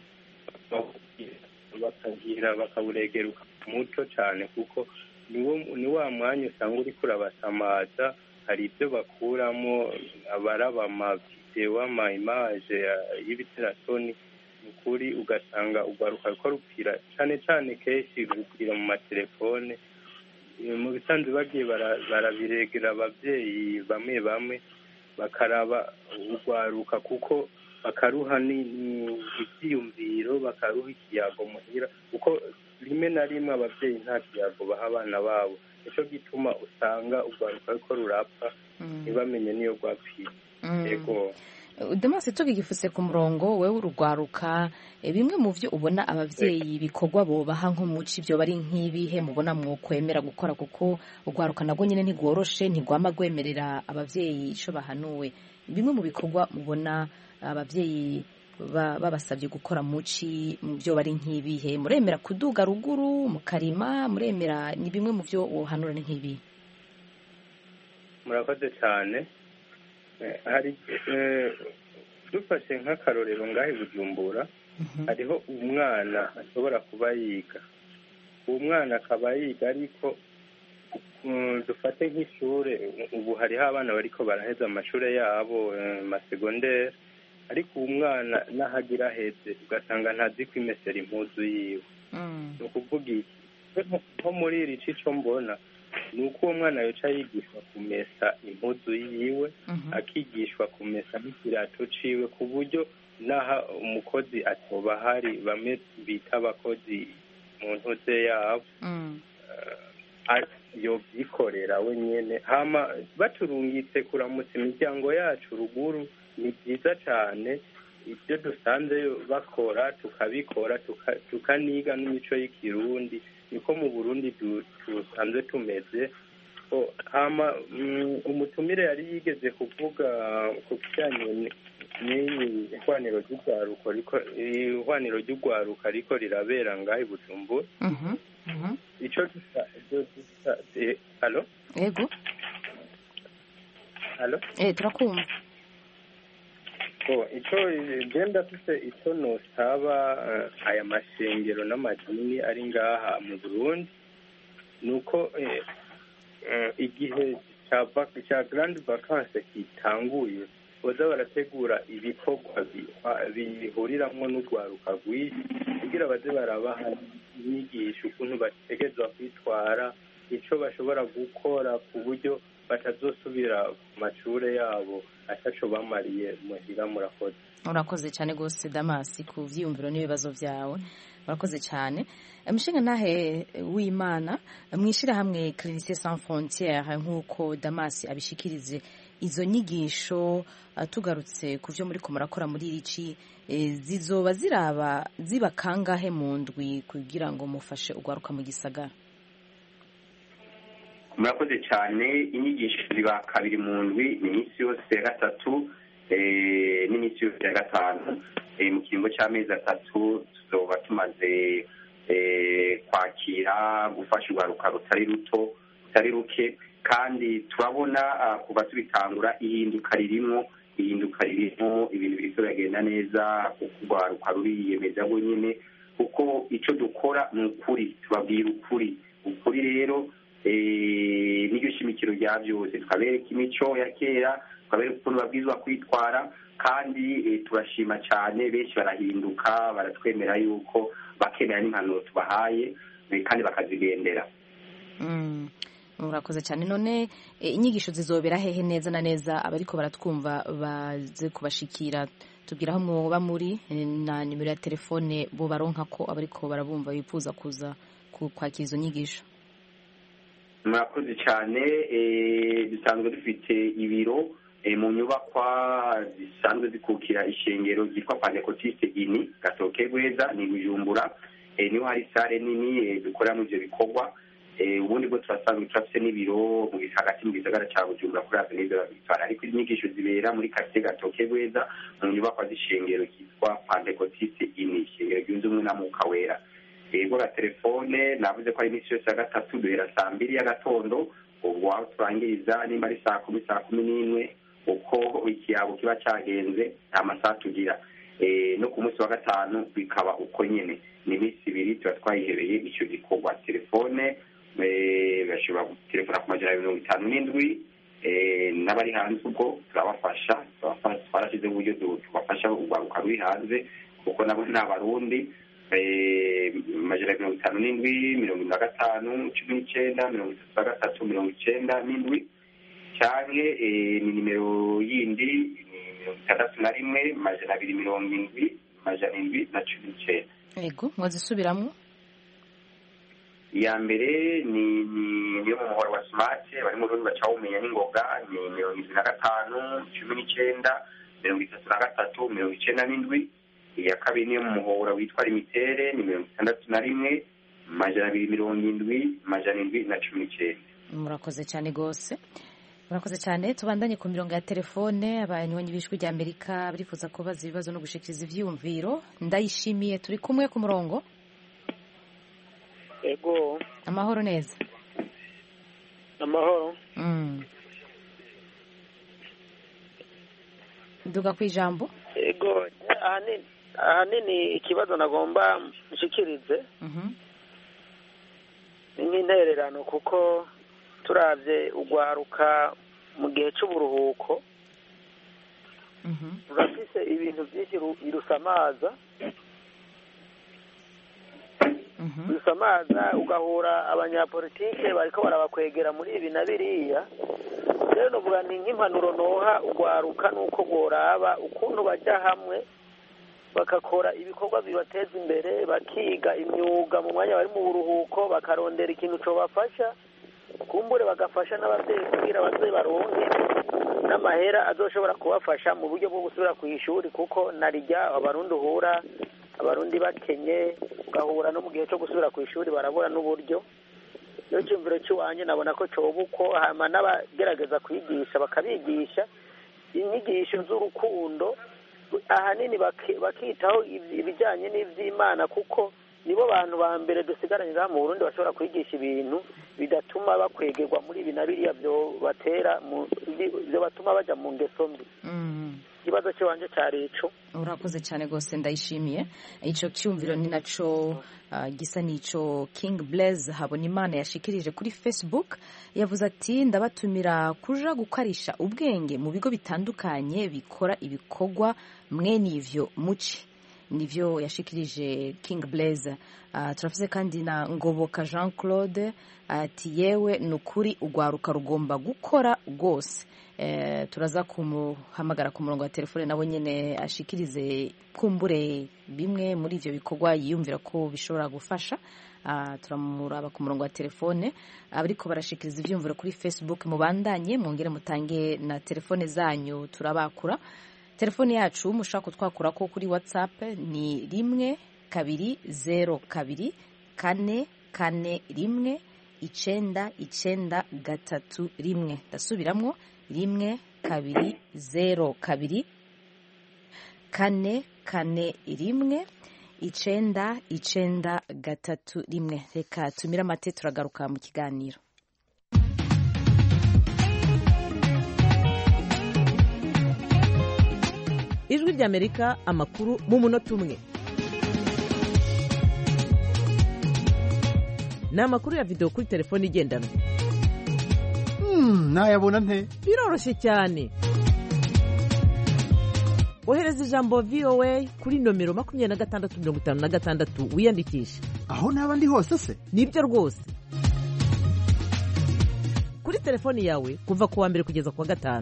bakawuregera muto cyane kuko ni wa mwanya usanga uriko urabasamaza hari ibyo bakuramo abaraba amavidewo amayimaje y'ibiterasoni ukuri ugasanga ugaruka ko rupfira cyane cyane kenshi rupfira mu matelefone mu bisanzwe bagiye barabiregera ababyeyi bamwe bakaraba urwaruka kuko bakaruha ibyiyumviro bakaruha ikiyago muhira kuko rimwe na rimwe ababyeyi nta kiyago baha abana babo nicyo gituma usanga urwaruka ariko rurapfa ntibamenye niyo rwapfiye yego Damasi tugigifuse ku murongo wewe urugwaruka bimwe mu byo ubona abavyeyi bikorwa bobaha nko muci byo bari nk'ibihe mubona mwokwemera gukora kuko urwaruka nabwo nyine ntigworoshe ntigwama gwemerera abavyeyi ico bahanuwe bimwe mu bikorwa mubona abavyeyi babasabye gukora muci mu byo bari nk'ibihe muremera kuduga ruguru mu karima muremera ni bimwe mu byo wohanura nk'ibihe murakoze cyane hari dufashe nk'akarorero ngahe Bujumbura hariho umwana ashobora kuba yiga uwo mwana akaba yiga ariko dufate nk'ishure ubu hariho abana bariko baraheza amashuri yabo masegondere ariko uwo mwana n'ahagira aheze ugasanga ntazi kwimesera impuzu yiwe ni ukuvuga iki nko muri iri cico mbona ni uko uwo mwana yoca yigishwa kumesa impuzu yiwe akigishwa kumesa n'ikirato ciwe ku buryo naha umukozi atoba hari bamwe bita abakozi mu ntuze yabo yovyikorera we nyene hama baturungitse kuramutsa imiryango yacu ruguru ni byiza cane ibyo dusanze bakora tukabikora tukaniga n'imico y'ikirundi niko mu Burundi dusanzwe tumeze hama umutumire yari yigeze kuvuga ku kijanye n'ihwaniro ry'urwaruka riko rirabera ngaho i Bujumbura ico dusa alo yego alo turakumva ico genda tuse ico nosaba aya mashengero n'amadini ari ngaha mu Burundi nuko igihe ca grande vacances kitanguye boza barategura ibikorwa bihuriramwo n'urwaruka rwinshi kugira baze barabaha inyigisho ukuntu bategerezwa kwitwara ico bashobora gukora ku buryo batazosubira ku mashure yabo ataco bamariye muhira. Urakoze cyane gose Damasi ku vyiyumviro n'ibibazo vyawe urakoze cyane mushinga nahe w'Imana mwishira hamwe Cliniciens Sans Frontières nk'uko Damasi abishikirize izo nyigisho tugarutse ku vyo muri ko murakora muri irici zizoba ziba kangahe mu ndwi kugira ngo mufashe ugwaruka mu gisagara? Murakoze cyane inyigisho ziba kabiri mu ndwi ni iminsi yose ya gatatu n'iminsi yose ya gatanu mu kiringo cy'amezi atatu tuzoba tumaze kwakira gufasha urwaruka rutari ruke kandi turabona kuva tubitangura ihinduka ririmo ibintu biriko biragenda neza kuko urwaruka ruriyemeza nyine kuko icyo dukora ni ukuri tubabwira ukuri rero n'iryo shimikiro rya byose tukabereka imico ya kera tukabereka ukuntu babwirizwa kwitwara kandi turashima cyane benshi barahinduka baratwemera yuko bakemera n'impanuro tubahaye kandi bakazigendera. Murakoze cyane. None inyigisho zizobera hehe neza na neza abariko baratwumva baze kubashikira tubwira aho mwoba muri na nimero ya telefone bo baronka ko abariko barabumva bifuza kuza kwakira izo nyigisho? Murakoze cyane. Dusanzwe dufite ibiro mu nyubakwa zisanzwe zikukira ishengero ryitwa Pentecôtiste ini Gatokegweza ni Bujumbura. Niho hari sare nini dukoramo ivyo bikorwa. Ubundi bwo turasanzwe turafite n'ibiro mu hagati mu gisagara cya Bujumbura kuri Avenue de la Victoire, ariko inyigisho zibera muri quartier Gatokegweza mu nyubakwa z'ishengero ryitwa Pentecôtiste ini ishengero ryunze ubumwe na Mwuka Wera. Ego la telefone navuze ko ari iminsi yose ya gatatu duhera 2:00 ya gatondo ubwo aho turangiriza nimba ari 10:00 uko ikiyabo kiba cyagenze amasaha tugira no ku munsi wa gatanu bikaba uko nyene ni iminsi 2 tuba twayihebeye icyo gikorwa. Telefone bashobora gutelefona ku 57 n'abari hanze ubwo turabafasha twarashize uburyo tubafasha urwaruka ruri hanze kuko nabo ni Abarundi. 57 55 19 33 canke ni nimero yindi ni 61 270 719. Ego mwazisubiramwo? Ya mbere ni yo mu muhora wa smart bari mu rundi bacawumenya n'ingoga ni 75 19 33 97. Ya kabiri niyo mu muhora witwa limitere ni 61 270 719. Murakoze cyane gose. Murakoze cyane. Tubandanye ku mirongo ya telefone abanywanyi b'Ijwi rya Amerika barifuza kubaza ibibazo no gushikiriza ivyiyumviro. Ndayishimiye turi kumwe ku murongo. Ego. Amahoro neza. Amahoro. Duga kwijambo. Ego ahanini ikibazo nagomba nshikirize ni nk'intererano kuko turabye ugwaruka mu gihe cy'uburuhuko rurafise ibintu byinshi birusamaza ugahura abanyapolitike bariko barabakwegera muri ibi na biriya. rero novuga ni nk'impanuro noha ugwaruka nuko boraba ukuntu bajya hamwe bagakora ibikorwa bibateza imbere, bakiga imyuga mu mwanya bari mu buruhuko, bakarondera ikintu cobafasha, kumbure bagafasha n'abavyeyi kugira abavyeyi baronke n'amahera azoshobora kubafasha mu buryo bwo gusubira ku ishuri, kuko narijya abarundi uhura abarundi bakenye, ugahura no mu gihe cyo gusubira ku ishuri barabura n'uburyo. Iyo cyumviro cy'iwanje nabona ko coba uko, hama n'abagerageza kwigisha bakabigisha inyigisho z'urukundo, ahanini bakitaho ibijyanye n'ivy'Imana, kuko nibo bantu ba mbere dusigaranye ngaha mu Burundi bashobora kwigisha ibintu bidatuma bakwegerwa muri ibi na biriya byo batuma baja mu ngeso mbi. Ikibazo cy'iwanje cyari ico. Urakoze cyane rwose, ndayishimiye. Ico cyumviro ni naco gisa nico King Blaise Habonimana yashikirije kuri Facebook. Yavuze ati ndabatumira kuja gukarisha ubwenge mu bigo bitandukanye bikora ibikorwa mwene ivyo muci. Nivyo yashikirije King Blaise. Turafise kandi na Ngoboka Jean Claude ati yewe nukuri ugwaruka rugomba gukora rwose. Turaza kumuhamagara ku murongo wa telefone nabo nyene ashikirize kumbure bimwe muri ivyo bikorwa yiyumvira ko bishobora gufasha. Turamuraba ku murongo wa telefone, abariko barashikiriza ivyumviro kuri Facebook mubandanye mwongere mutange na telefone zanyu turabakura. Telefone yacu mushaka kutwakura ko kuri WhatsApp ni 1-2-0-2-4-4-1-9-9-3-1. Ndasubiramwo 1-2-0-2-4-4-1-9-9-3-1. Reka tumira amate turagaruka mu kiganiro. Ijwi ry'Amerika, amakuru mu munota umwe. Ni amakuru ya video kuri telefone igendanwa. Nayabona nte? Biroroshye cyane. Ohereza ijambo VOA kuri nomero 2656 wiyandikisha. Aho naba ndi hose se? Nibyo rwose. Kuri telefone yawe kuva ku wa mbere kugeza ku wa gatanu.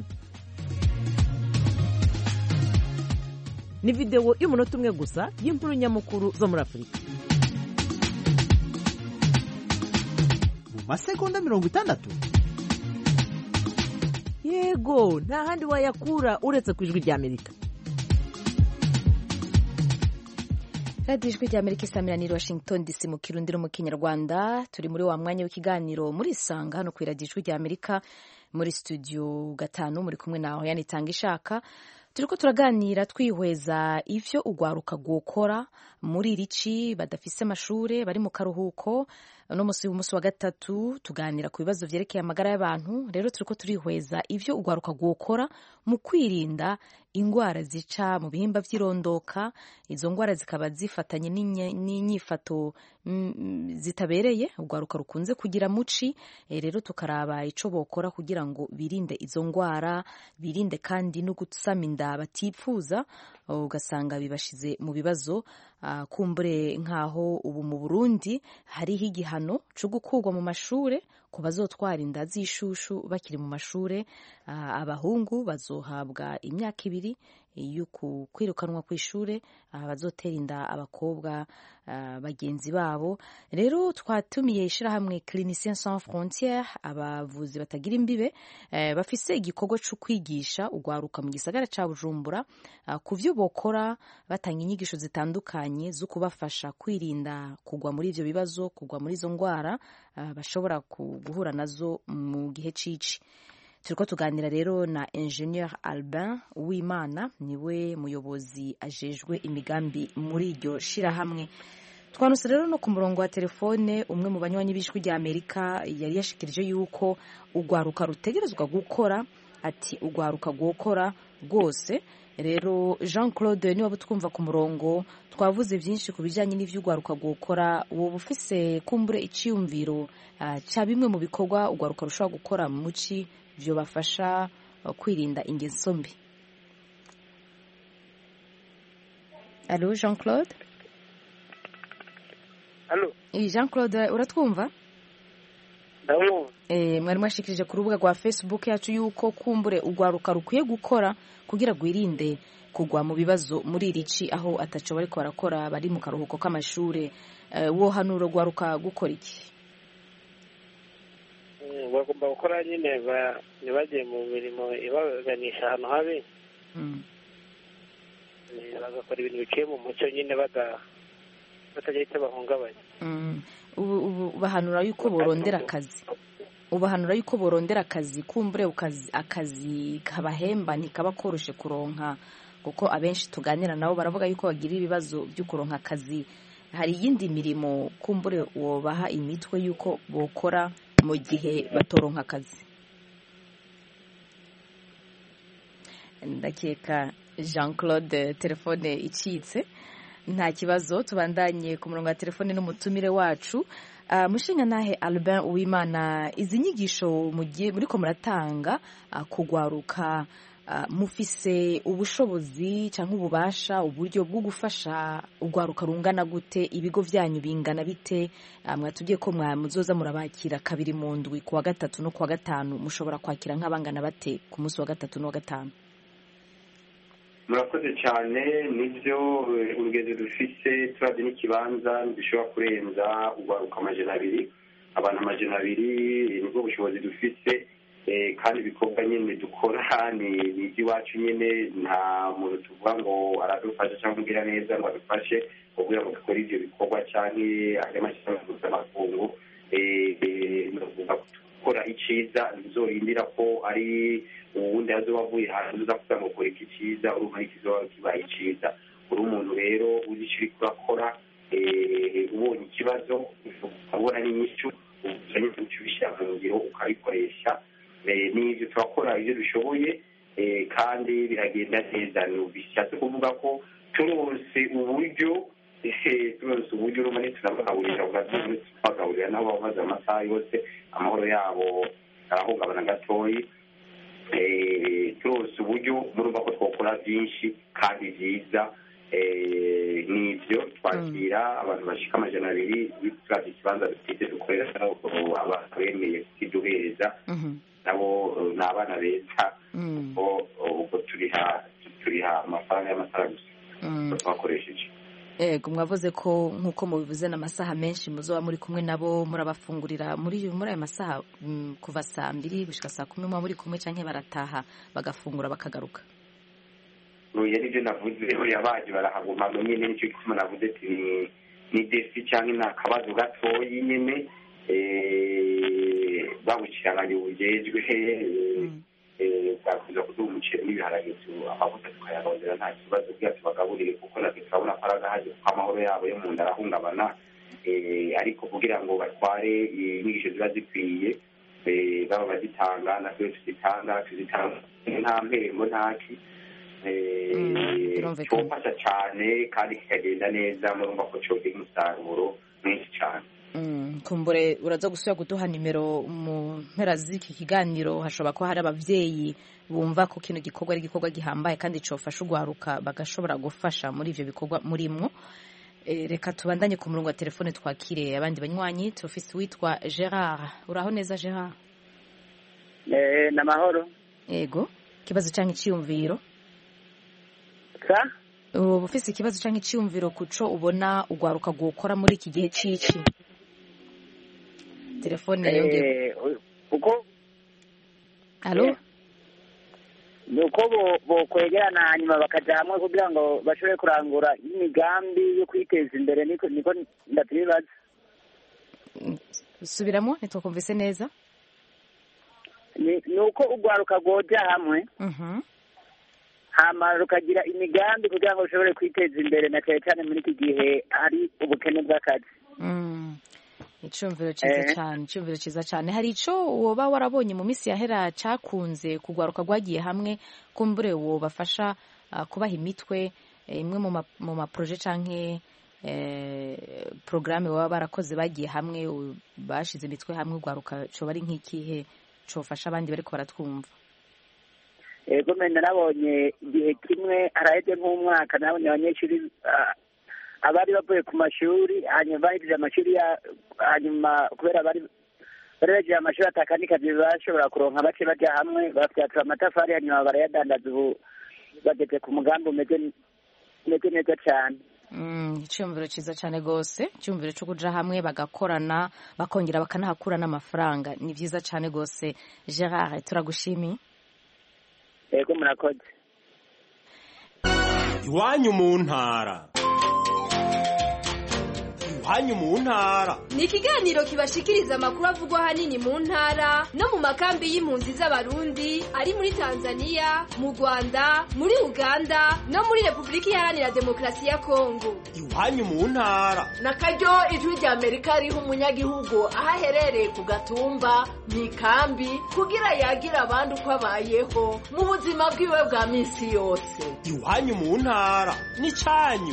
Ni video y'umunota umwe gusa y'inkuru nyamukuru zo muri Afurika. Mu masegonda 60? Yego, nta handi wayakura uretse ku Ijwi ry'Amerika. Radio Ijwi ry'Amerika isamiraniye Washington DC mu Kirundi no mu Kinyarwanda. Turi muri wa mwanya w'ikiganiro muri Sanga hano ku Radio Ijwi ry'Amerika muri studio 5 muri kumwe naho yanitanga ishaka. Turiko turaganira twihweza ivyo ugwaruka gukora muri rici badafise amashure bari mu karuhuko. No musi wa gatatu tuganira ku bibazo vyerekeye amagara y'abantu. Rero turiko turihweza ivyo ugwaruka gukora mu kwirinda ingwara zica mu bihimba vy'irondoka. Izo ngwara zikaba zifatanye n'inyifato zitabereye ugwaruka rukunze kugira muci. Rero tukaraba ico bokora kugira ngo birinde izo ngwara, birinde kandi no gusama inda batipfuza, ugasanga bibashize mu bibazo. Kumbure nkaho ubu mu Burundi hariho igihano cyo gukurwa mu mashure ku bazotwara inda z'ishushu bakiri mu mashure. Abahungu bazohabwa imyaka 2 yo kwirukanwa ku ishure, bazotera inda abakobwa bagenzi babo. Rero twatumiye ishirahamwe Cliniciens Sans Frontières, abavuzi batagira imbibe, bafise igikorwa cyo kwigisha ugwaruka mu gisagara ca Bujumbura kuvyo bokora, batanga inyigisho zitandukanye zo kubafasha kwirinda kugwa muri ivyo bibazo, kugwa muri izo ngwara bashobora guhura nazo mu gihe cici. Turiko tuganira rero na Ingenieur Albin Uwimana, niwe muyobozi ajejwe imigambi muri iryo shirahamwe. Twanuse rero no ku murongo wa telefone umwe mu banywanyi b'Ijwi ry'Amerika yari yashikirije yuko ugwaruka rutegerezwa gukora, ati ugwaruka gukora rwose rero Jean Claude niba butwumva ku murongo twavuze byinshi ku bijyanye n'ivy'ugwaruka gukora wowe ufise kumbure iciyumviro cya bimwe mu bikorwa ugwaruka rushobora gukora mu muci byo bafasha kwirinda ingeso mbi. Allo Jean Claude? Allo Jean Claude uratwumva? Ndabumva. Mwari mwashikirije ku rubuga rwa Facebook yacu yuko kumbure ugwaruka rukwiye gukora kugira gwirinde kugwa mu bibazo muri rici aho ataco bariko barakora bari mu karuhuko k'amashure. Wo hanuro gwaruka gukora iki? Bagomba gukora nyine bagiye mu mirimo ibaganisha ahantu habi. Bagakora ibintu biciye mu mucyo nyine batagira icyo bahungabanya. Ubu bahanura yuko borondera akazi. Ubahanura yuko borondera akazi kumbure akazi kabahemba ntikaba koroshe kuronka kuko abenshi tuganira nabo baravuga yuko bagira ibibazo byo kuronka akazi. Hari yindi mirimo kumbure wobaha imitwe yuko bokora mu gihe batoronka akazi. Ndakeka Jean Claude telefone icitse nta kibazo tubandanye ku murongo wa telefone n'umutumire wacu. Mushinga nahe Albin Uwimana, izi nyigisho muri ko muratanga kugwaruka mufise ubushobozi cyangwa ububasha uburyo bwo gufasha ugwaruka rungana gute? Ibigo byanyu bingana bite? Mwatubwiye ko muzoza murabakira kabiri mu ndwi ku wa gatatu no ku wa gatanu, mushobora kwakira nk'abangana bate ku munsi wa gatatu no wa gatanu? Murakoze cyane. Nibyo urugendo dufise turabye n'ikibanza dushobora kurenza ugwaruka 200 abantu 200 nibwo bushobozi dufise kandi ibikorwa nyine dukora ni iby'iwacu nyine nta muntu tuvuga ngo aradufasha cyangwa kugira neza ngo adufashe kugira ngo dukore ibyo bikorwa cyangwa amashyirahamwe mpuzamakungu gukora icyiza bizorindira ko ari ubundi azoba avuye hanze uza kugira ngo ukore iki cyiza urumva n'ikizoba kibaye icyiza. uri umuntu rero uzi icyo uri kurakora ubonye ikibazo ukabona n'inyishyu uzanye icyo ubishyira mu ngiro ukabikoresha. n'ibyo turakora ibyo dushoboye kandi biragenda neza. bishatse kuvuga ko turonse uburyo urumva ntituzabagaburira ubwabagaburira nabo bamaze amasaha yose amahoro yabo arahungabana gatoyi. turonse uburyo murumva ko twakora byinshi kandi byiza. n'ibyo twakira abantu bashika 200 bitwaje ikibanza dufite dukorera abantu bemeye kukiduhereza nabo ni abana beza ubwo turiha amafaranga y'amatara gusa twakoresheje. Mwavuze ko nk'uko mubivuze n'amasaha menshi muzoba muri kumwe nabo murabafungurira muri ayo masaha kuva saa 2 gushika saa 10 muri kumwe canke barataha bagafungura bakagaruka? Yari byo navuze yabaje barahaguma nyine nicyo gituma navuze ati ni defi cyangwa ni akabazo gatoyi nyine babuciranganye ubujejwe bwakuza kuduha umuceri n'ibiharage amavuta tukayarondera nta kibazo bwacu bagaburire kuko natwe turabona ko aragahaje kuko amahoro yabo yo mu nda arahungabana. ariko kugira ngo batware inyigisho ziba zikwiye baba bazitanga natwe tuzitanga nta mpembo ntaki cyofasha cyane kandi kikagenda neza murumva ko cyogira umusaruro mwinshi cyane. Kumbure uraza gusubira kuduha nimero mu mpera z'iki kiganiro. hashobora ko hari abavyeyi bumva ko kino gikorwa ari igikorwa gihambaye kandi cofasha ugwaruka bagashobora gufasha muri ivyo bikorwa murimwo. Reka tubandanye ku murongo wa telefone twakire abandi banywanyi. Tufise witwa Gerard. Uraho neza Gerard? Namahoro. Yego, kibazo canke iciyumviro? Ufise ikibazo canke iciyumviro kuco ubona ugwaruka gukora muri iki gihe cici? Telefone yongeye uko Allo? Nuko bo kwegerana hanyuma bakaja hamwe kugira ngo bashobore kurangura imigambi yo kwiteza imbere. Niko ndatibaza. Subiramo nitwakumvise neza. Nuko ugwaruka goja hamwe hama rukagira imigambi kugira ngo ushobore kwiteza imbere na cyane muri iki gihe hari ubukene bw'akazi. Icumviro ciza cyane. Hari ico woba warabonye mu misi yahera cakunze kugwaruka gwagiye hamwe kumbure wo bafasha kubaha imitwe imwe mu maproje canke programme baba barakoze bagiye hamwe bashize imitwe hamwe ugwaruka coba ari nk'ikihe cofasha abandi bariko baratwumva? Ego mena nabonye igihe kimwe araheze nk'umwaka nabonye abanyeshuri abari bavuye ku mashuri hanyuma bahirije amashuri hanyuma kubera bari barejeje amashuri atakandikazi bashobora kuronka bace baja hamwe bafyatura amatafari hanyuma barayadandaza ubu bageze ku mugambi umeze neza cyane. Icyumviro cyiza cyane rwose, icyumviro cyo kuja hamwe bagakorana bakongera bakanahakura n'amafaranga ni byiza cyane rwose. Gerard turagushimiye. Yego murakoze. Iwanyu mu ntara. Iwanyu mu ntara ni ikiganiro kibashikiriza amakuru avugwa ahanini mu ntara no mu makambi y'impunzi z'abarundi ari muri Tanzania, mu Rwanda, muri Uganda no muri Repubulika Iharanira Demokarasi ya Kongo. Iwanyu mu ntara nakaryo ijwi rya Amerika riha umunyagihugu aho aherereye ku gatumba mu ikambi kugira yagira abandi uko abayeho mu buzima bwiwe bwa minsi yose. Iwanyu mu ntara ni cyanyu.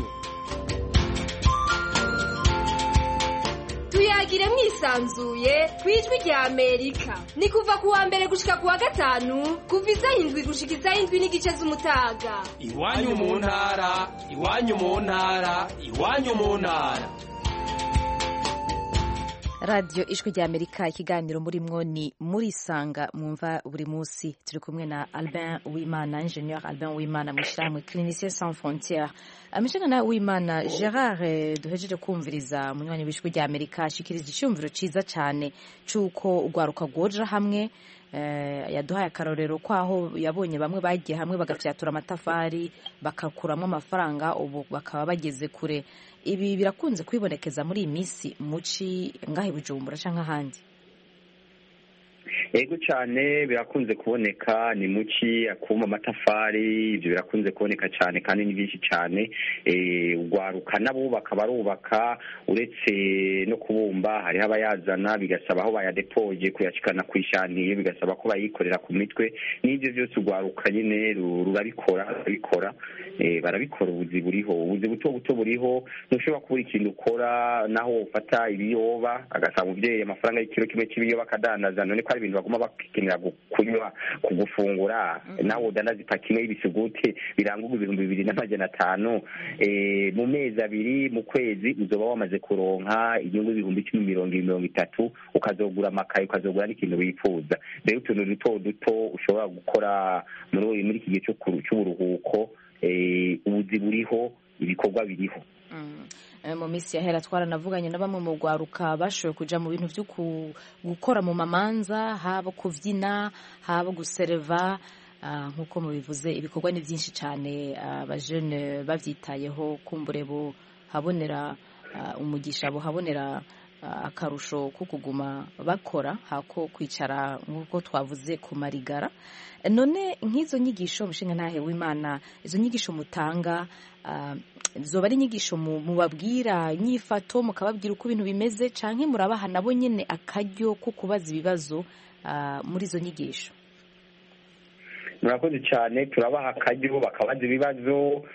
Tuyagire mwisanzuye kwijwi rya Amerika. Ni kuva kuwa mbere gushika kuwa gatanu kuva isaha 7 gushika isaha 7:30 z'umutaga. Iwanyu mu ntara, iwanyu mu ntara, iwanyu mu ntara. Radio Ijwi rya Amerika, ikiganiro murimwo ni murisanga mwumva buri munsi. Turi kumwe na Albin Uwimana, ingénieur Albin Uwimana mw'ishyirahamwe Cliniciens Sans Frontières. Amishana na Uwimana, Gerard duhejeje kumviriza munywanyi w'Ijwi rya Amerika ashikiriza icyumviro ciza cyane cyuko ugwaruka gwoja hamwe. Yaduhaye akarorero kwaho yabonye bamwe bagiye hamwe bagafyatura amatafari bakakuramo amafaranga ubu bakaba bageze kure. Ibi birakunze kwibonekeza muri iyi minsi muci ngahe Bujumbura canke ahandi? Ego cyane birakunze kuboneka ni muci akuma amatafari ibyo birakunze kuboneka cyane kandi ni byinshi cyane. Ugwaruka nabo bakabarubaka uretse no kubumba hari abayazana bigasaba aho bayadepoje kuyashikana kwishantiye bigasaba ko bayikorera ku mitwe. N'ibyo byose ugwaruka nyine rurabikora barabikora. Ubuzi buriho, ubuzi buto buriho. Ntushobora kubura ikintu ukora naho ufata ibiyoba agasaba umuvyeyi amafaranga y'ikiro kimwe cy'ibiyoba akadandaza. None ko ari ibintu baguma bakenera kunywa kugufungura nawe udandaza ipaki imwe y'ibisuguti birangurwa 2,500 mu mezi 2 mu kwezi uzoba wamaze kuronka inyungu 10,030 ukazogura amakaye ukazogura n'ikintu wifuza. Rero utuntu duto ushobora gukora muri iki gihe cy'uburuhuko. Ubuzi buriho, ibikorwa biriho. Mu minsi yahera twaranavuganye na bamwe mu gwaruka bashoboye kuja mu bintu byo gukora mu mamanza, haba kuvyina, haba guserva. Nkuko mubivuze ibikorwa ni byinshi cyane. Abajene bavyitayeho kumburebo habonera umugisha bo habonera akarusho ko kuguma bakora hako kwicara nkuko twavuze ku marigara. None nk'izo nyigisho mushinga ntahe w'Imana, izo nyigisho mutanga zoba ari inyigisho mubabwira nyifato mukababwira uko ibintu bimeze canke murabaha nabo nyene akaryo ko kubaza ibibazo muri izo nyigisho? Murakoze cyane, turabaha akaryo bakabaza ibibazo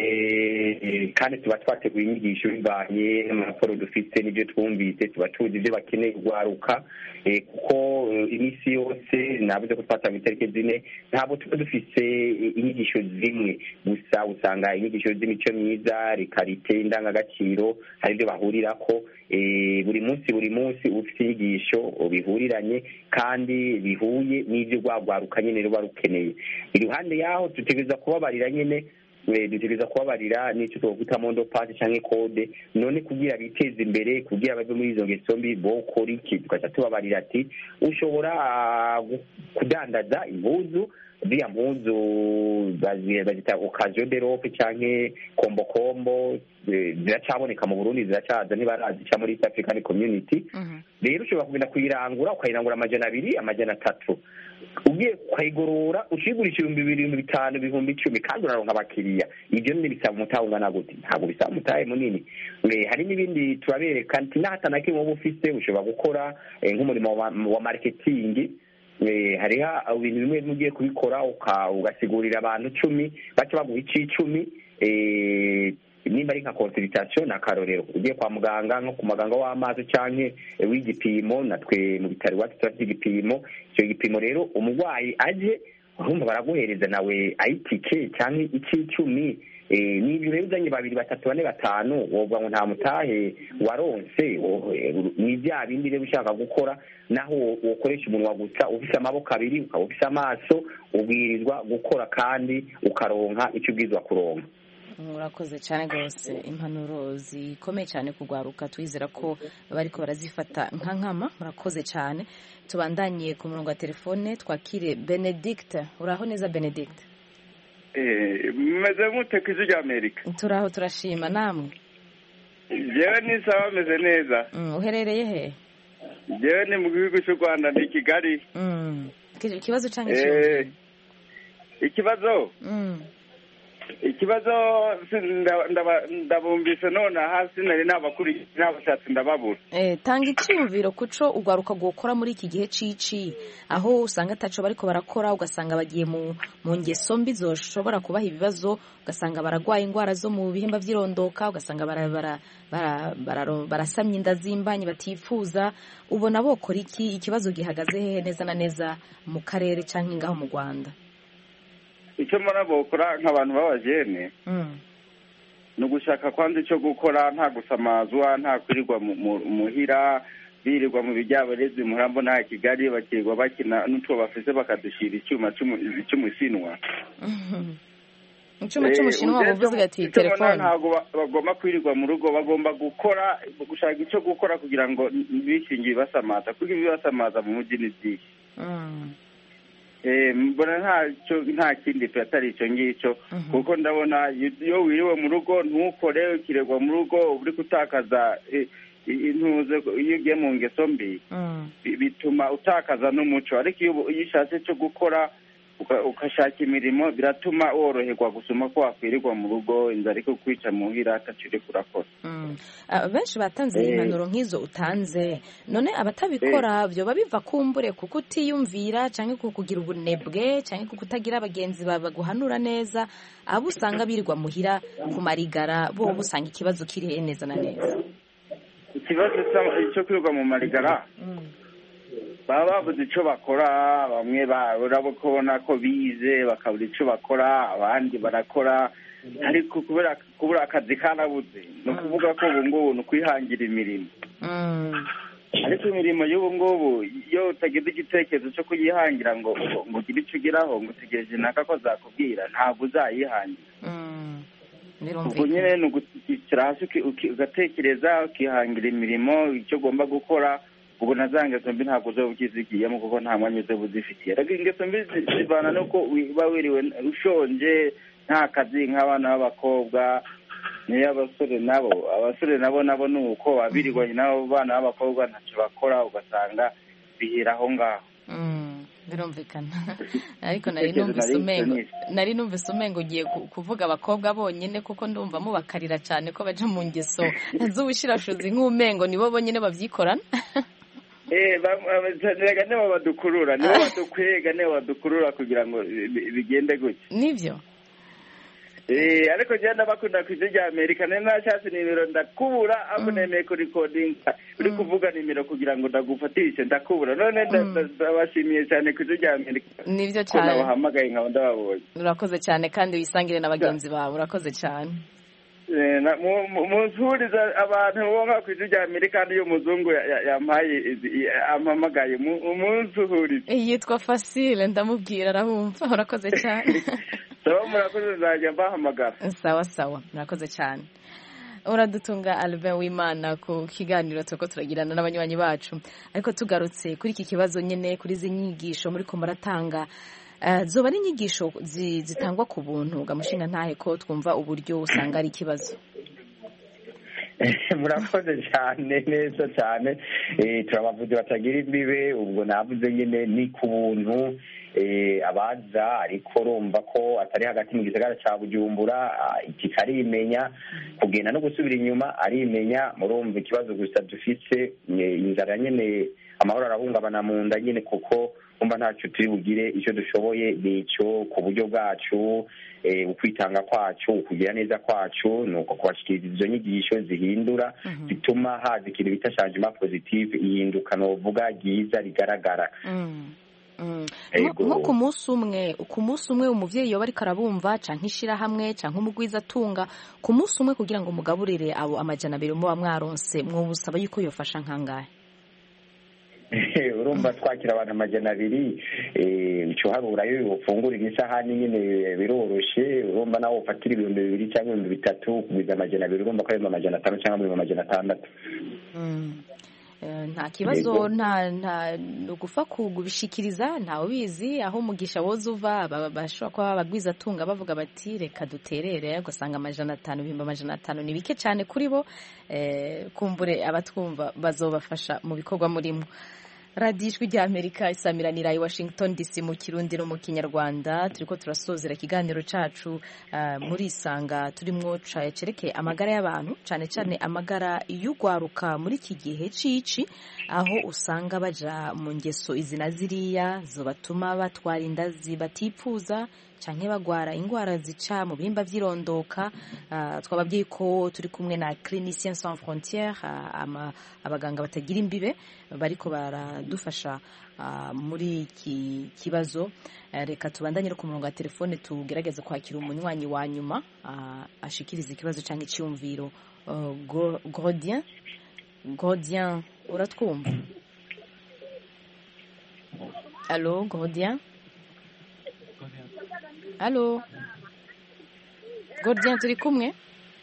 kandi tuba twateguye inyigisho bivanye n'amakuru dufite n'ibyo twumvise. Tuba tuzi ibyo bakeneye kugwaruka kuko iminsi yose navuze ko twatanga itariki 4 ntabwo tuba dufise inyigisho zimwe gusa. Usanga inyigisho z'imico myiza, rikarite, indangagaciro hari ibyo bahurirako. Buri munsi ufite inyigisho bihuriranye kandi bihuye n'ibyo gwagwaruka nyene ruba rukeneye. Iruhande yaho tutegereza kubabarira nyene dutegereza kubabarira n'icyo twakwita mondo pass canke code. None kugira biteze imbere, kugira bave muri izo ngeso mbi bokora iki? Tukaca tubabarira ati ushobora kudandaza impuzu, ziriya mpuzu bazita occasion de robe canke kombo ziracaboneka mu Burundi, ziracaza ntibarazica muri East African Community. Rero ushobora kugenda kuyirangura ukayirangura 200, 300. Ugiye kwigorora ushigurisha 2,000, 5,000, 10,000 kandi uraronka abakiriya. Ibyo ni bisaba umutahe ungana gute? Ntabwo bisaba umutahe munini. Hari n'ibindi turabereka nti nahata na kimwe ufise ushobora gukora nk'umurimo wa marketing hariho ibintu bimwe mugiye kubikora ugasigurira abantu 10 baca baguha icumi nimba ari nka consultation na karorero ugiye kwa muganga nko ku muganga w'amaso canke w'igipimo natwe mu bitaro iwacu turafite igipimo icyo gipimo rero umurwayi aje urumva baraguhereza nawe ayitike canke icumi n'ibyo rero uzanye 2 3 4 5 wovuga ngo nta mutahe waronse ni bya bindi rero ushaka gukora naho wokoresha umunwa gusa ufise amaboko abiri ukaba ufise amaso ubwirizwa gukora kandi ukaronka icyo ubwirizwa kuronka. Murakoze cyane rwose, impanuro zikomeye cyane kugwaruka, twizera ko bariko barazifata nka nkama. Murakoze cyane. Tubandanye ku murongo wa telefone twakire Benedict. Uraho neza Benedict? Meze mute kije rya Amerika? Turaho turashima, namwe? Jewe ni sawa, meze neza. Uherereye he? Jewe ni mu gihugu cy'u Rwanda, ni Kigali. Ikibazo cyangwa ikibazo? Ikibazo ndabumvise none hasi nari nabakuri nabashatse ndababura. Tanga icyumviro kuco ugwaruka gukora muri iki gihe cici, aho usanga taco bariko barakora, ugasanga bagiye mu ngeso mbi zoshobora kubaha ibibazo, ugasanga baragwaye ingwara zo mu bihimba vy'irondoka, ugasanga barasamye inda zimbanye batifuza. Ubona bokora iki? Ikibazo gihagaze hehe neza na neza mu karere canke ngaho mu Rwanda? Icyo mbona bokora nk'abantu b'abajene ni ugushaka kwanza icyo gukora, nta gusamazwa, nta kwirirwa muhira birirwa mu bijyabarezi. Murambo nta Kigali bakirirwa bakina n'utwo bafise bakadushira icyuma cy'umushinwa. Icyuma cy'umushinwa bavuze ati telefone. Ntabwo bagomba kwirirwa mu rugo, bagomba gukora, gushaka icyo gukora kugira ngo bishingiye basamaza, kuko ibibasamaza mu mujyi ni byinshi. Mbona nta kindi atari icyo ngicyo, kuko ndabona iyo wiriwe mu rugo ntukore, ukiregwa mu rugo uri gutakaza intuze. Iyo ugiye mu ngeso mbi bituma utakaza n'umuco, ariko iyo ushatse cyo gukora ukashaka imirimo biratuma woroherwa gusoma ko wakwirirwa mu rugo, inzara ariko kwica muhira atacire kurakora. Benshi batanze impanuro nk'izo utanze, none abatabikora byo babiva kumbure kuko utiyumvira canke kukugira ubunebwe canke kuko utagira abagenzi baguhanura neza, abo usanga birirwa muhira ku marigara bo busanga ikibazo kiri neza na neza. Ikibazo cyo kwirirwa mu marigara baba babuze icyo bakora, bamwe urabona ko bize bakabura icyo bakora, abandi barakora ariko kubura akazi karabuze. Ni ukuvuga ko ubu ngubu ni ukwihangira imirimo, ariko imirimo y'ubu ngubu iyo utagize igitekerezo cyo kuyihangira ngo ugire icyo ugeraho, ngo utegereje naka ko zakubwira, ntabwo uzayihangira. Ubwo nyine ni ugukikira hasi ugatekereza ukihangira imirimo icyo ugomba gukora. Ubu na za ngeso mbi ntabwo uzoba ukizigiyemo kuko nta mwanya uzoba uzifitiye. Ariko ingeso mbi zivana nuko uba wiriwe ushonje, nta kazi nk'abana b'abakobwa. Niyo abasore nabo ni uko babirirwanye n'abo bana b'abakobwa ntacyo bakora, ugasanga bihera aho ngaho. Birumvikana. Ariko nari numvise umengo ugiye kuvuga abakobwa bonyine, kuko ndumva mubakarira cyane ko baje mu ngeso z'ubushirashuzi nk'umengo nibo bonyine babyikorana. Nibo badukurura, nibo badukwega, nibo badukurura kugira ngo bigende gutya. Nivyo. Ariko genda bakunda kwije rya Amerika, nashatse nimero ndakubura, abo nemeye ko recording uri kuvuga nimero kugira ngo ndagufatishe ndakubura. None ndabashimiye cyane kwije rya Amerika. Nivyo cyane. Ko nabahamagaye nkaba ndababonye. Urakoze cyane kandi wisangire n'abagenzi bawe. Urakoze cyane. Muzuriza abantu bonka kwije rya Amerika, kandi yo muzungu yampaye ampamagaye umunsuhuriza. Yitwa Facile, ndamubwira arahumva. Urakoze cyane. Sawa, murakoze, nzajya mbahamagara. Sawa, murakoze cyane. Uradutunga Albert Wimana ku kiganiro tuko turagirana n'abanywanyi bacu. Ariko tugarutse kuri iki kibazo nyene, kuri izi nyigisho muri ko muratanga, zoba ari inyigisho zitangwa ku buntu gamushinga ntahe ko twumva uburyo usanga ari ikibazo. Murakoze cyane, neza cyane. Turabavuze batagira imbibe, ubwo navuze nyine ni ku buntu. abaza ariko urumva ko atari hagati mu gisagara cya Bujumbura kikarimenya kugenda no gusubira inyuma arimenya. Murumva ikibazo gusa dufise inzara nyene, amahoro arahungabana mu nda nyene, kuko umva ntacyo turi bugire. Icyo dushoboye nico ku buryo bwacu, ukwitanga kwacu, ukugira neza kwacu ni uko kubashikiriza izo nyigisho zihindura, zituma haza ikintu bita changement positive, ihinduka novuga ryiza rigaragara. nko ku munsi umwe umuvyeyi yoba ariko arabumva canke ishirahamwe canke umugwizatunga ku munsi umwe kugira ngo mugaburire abo 200 muba mwaronse, mwobusaba yuko yofasha nkangahe? Urumva twakira abantu 200, ico harura yo ufungurira isahani nyene biroroshe. Urumva nawo ufatira 2,000 cyangwa 3,000 kubiza 200, urumva ko ari 500 cyangwa 600. Nta kibazo, nta ugufa kugubishikiriza, ntawe bizi aho umugisha woza uva. Bashobora kuba abagwizatunga bavuga bati reka duterere, ugasanga 500, ibihumbi 500 ni bike cyane kuri bo. Kumbure abatwumva bazobafasha mu bikorwa murimo. Radio Ijwi rya Amerika isamiranira i Washington DC mu Kirundi no mu Kinyarwanda. Turiko turasozera ikiganiro cacu muri Isanga, turimwo cerekeye amagara y'abantu, cane cane amagara y'ugwaruka muri iki gihe cici, aho usanga baja mu ngeso izina ziriya zobatuma batwara inda zibatipfuza canke bagwara ingwara zica mu bihimba vy'irondoka. Twababwiye ko turi kumwe na Cliniciens Sans Frontières, abaganga batagira imbibe bariko baradufasha muri iki kibazo. Reka tubandanye ku murongo wa telefone tugerageze kwakira umunywanyi wa nyuma ashikiriza ikibazo canke cyumviro. Godien, uratwumva? Allo Godien? Allo Godien, turi kumwe?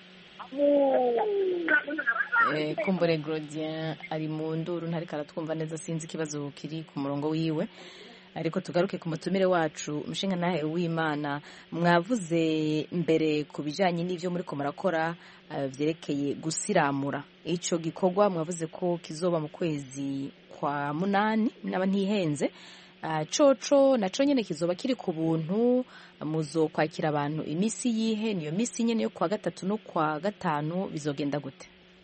Kumbure Godien ari mu nduru ntariko aratwumva neza, sinzi ikibazo kiri ku murongo wiwe. Ariko tugaruke ku mutumire wacu Mushinga nahe w'Imana. Mwavuze mbere ku bijanye n'ivyo muri ko murakora vyerekeye gusiramura. Ico gikorwa mwavuze ko kizoba mu kwezi kwa 8 naba ntihenze. Coco naco nyene kizoba kiri ku buntu, muzokwakira abantu imisi yihe? Niyo misi nyene yo kwa 3 no kwa 5 bizogenda gute?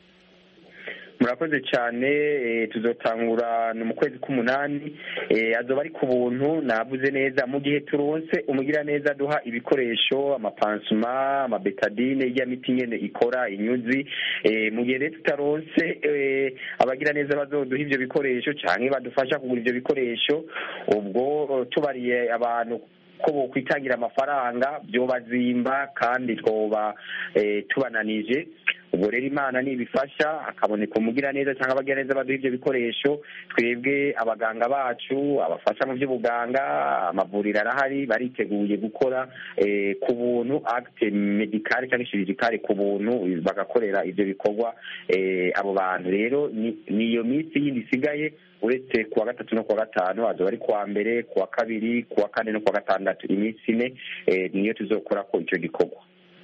Murakoze cyane. Tuzotangura mu kwezi k'8, azoba ari ku buntu. Navuze neza mu gihe turonse umugira neza duha ibikoresho, amapansuma, amabetadine, ya miti nyene ikora inyuzi. Mu gihe rero tutaronse abagira neza bazoduha ivyo bikoresho canke badufasha kugura ivyo bikoresho, ubwo tubariye abantu ko bokwitangira amafaranga byobazimba kandi twoba tubananije. Ubwo rero Imana nibifasha akaboneka umugira neza cyangwa abagira neza baduha ivyo bikoresho, twebwe abaganga bacu abafasha mu by'ubuganga, amavuriro arahari, bariteguye gukora ku buntu, acte medical cyangwa chirurgical ku buntu, bagakorera ivyo bikorwa abo bantu. Rero niyo misi yindi isigaye uretse kuwa 3 no kuwa 5, azoba ari kuwa mbere, kuwa 2, kuwa 4 no kuwa 6, imisi 4 niyo tuzokora ko icyo gikorwa.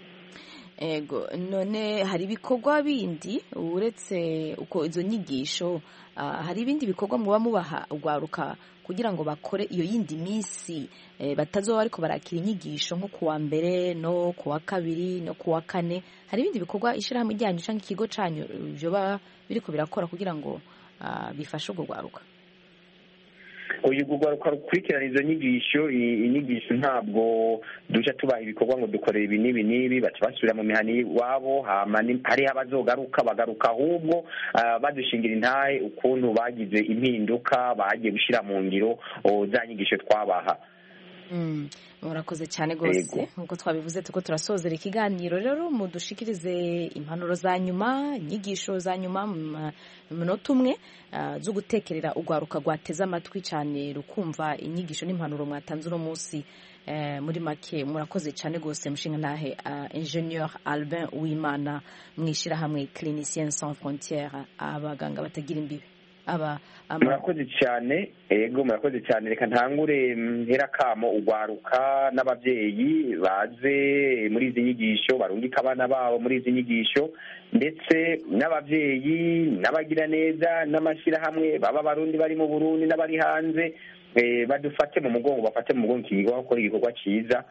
Ego, none hari ibikorwa bindi uretse uko izo nyigisho, hari ibindi bikorwa muba mubaha ugwaruka kugira ngo bakore iyo yindi misi batazoba ariko barakira inyigisho nko kuwa mbere no kuwa 2 no kuwa 4? Hari ibindi bikorwa ishirahamwe ryanyu canke ikigo canyu byo biriko birakora kugira ngo bifashe ugwaruka? Uyu gugwaruka rukurikirana izo nyigisho, inyigisho ntabwo duca tubaha ibikorwa ngo dukorere ibi nibi, baca basubira mu mihani wabo. Hari abazogaruka bagaruka ahubwo badushingira intahe ukuntu bagize impinduka, bagiye gushira mu ngiro za nyigisho twabaha. Murakoze cyane gose. Nkuko twabivuze tuko turasozera ikiganiro, rero mudushikirize impanuro za nyuma, inyigisho za nyuma mu minota umwe zo gutekerera ugwaruka gwateza amatwi cyane rukumva inyigisho n'impanuro mwatanze uno munsi. Muri make murakoze cyane gose Mushinga nahe Ingenieur Albin Uwimana mwishira hamwe Cliniciens Sans Frontières, abaganga batagira imbibe. murakoze cyane ego murakoze cyane reka ntangure mpera kamo ugwaruka n'abavyeyi baze muri izi nyigisho barungika abana babo muri izi nyigisho ndetse n'abavyeyi n'abagira neza n'amashirahamwe baba barundi bari mu Burundi n'abari hanze badufate mu mugongo bafate mu mugongo ikigo bakora igikorwa ciza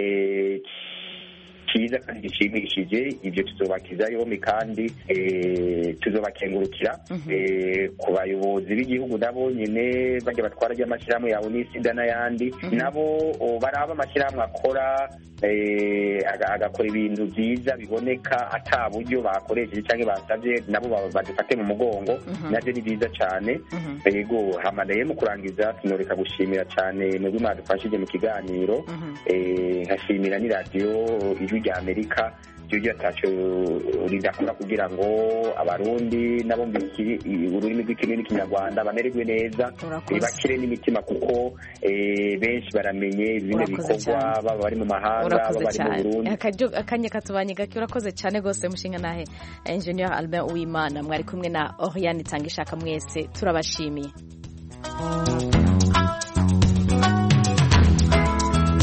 cyiza kandi gishimishije ibyo tuzobakiza yombi kandi tuzobakengurukira ku bayobozi b'igihugu nabo nyine bajya batwara ry'amashyirahamwe yawe n'isida n'ayandi nabo baraba amashyirahamwe akora agakora ibintu byiza biboneka ata buryo bakoresheje cyangwa basabye nabo badufate mu mugongo nabyo ni byiza cyane yego hamadaye mu kurangiza tunoreka gushimira cyane mwebwe mwadufashije mu kiganiro nkashimira ni radiyo ijwi rya Amerika ryo ataco ridakora kugira ngo abarundi nabo mbiki ururimi rw'ikirundi n'ikinyarwanda bamererwe neza bakire n'imitima kuko benshi baramenye bimwe bikorwa baba bari mu mahanga baba bari mu Burundi akanya katubanye gake urakoze cyane gose mushinga nahe Engineer Albert Uwimana mwari kumwe na Oriane Tangishaka mwese turabashimiye.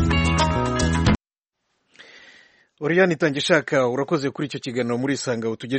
Oriane Tangishaka urakoze kuri icyo kiganiro muri Isanga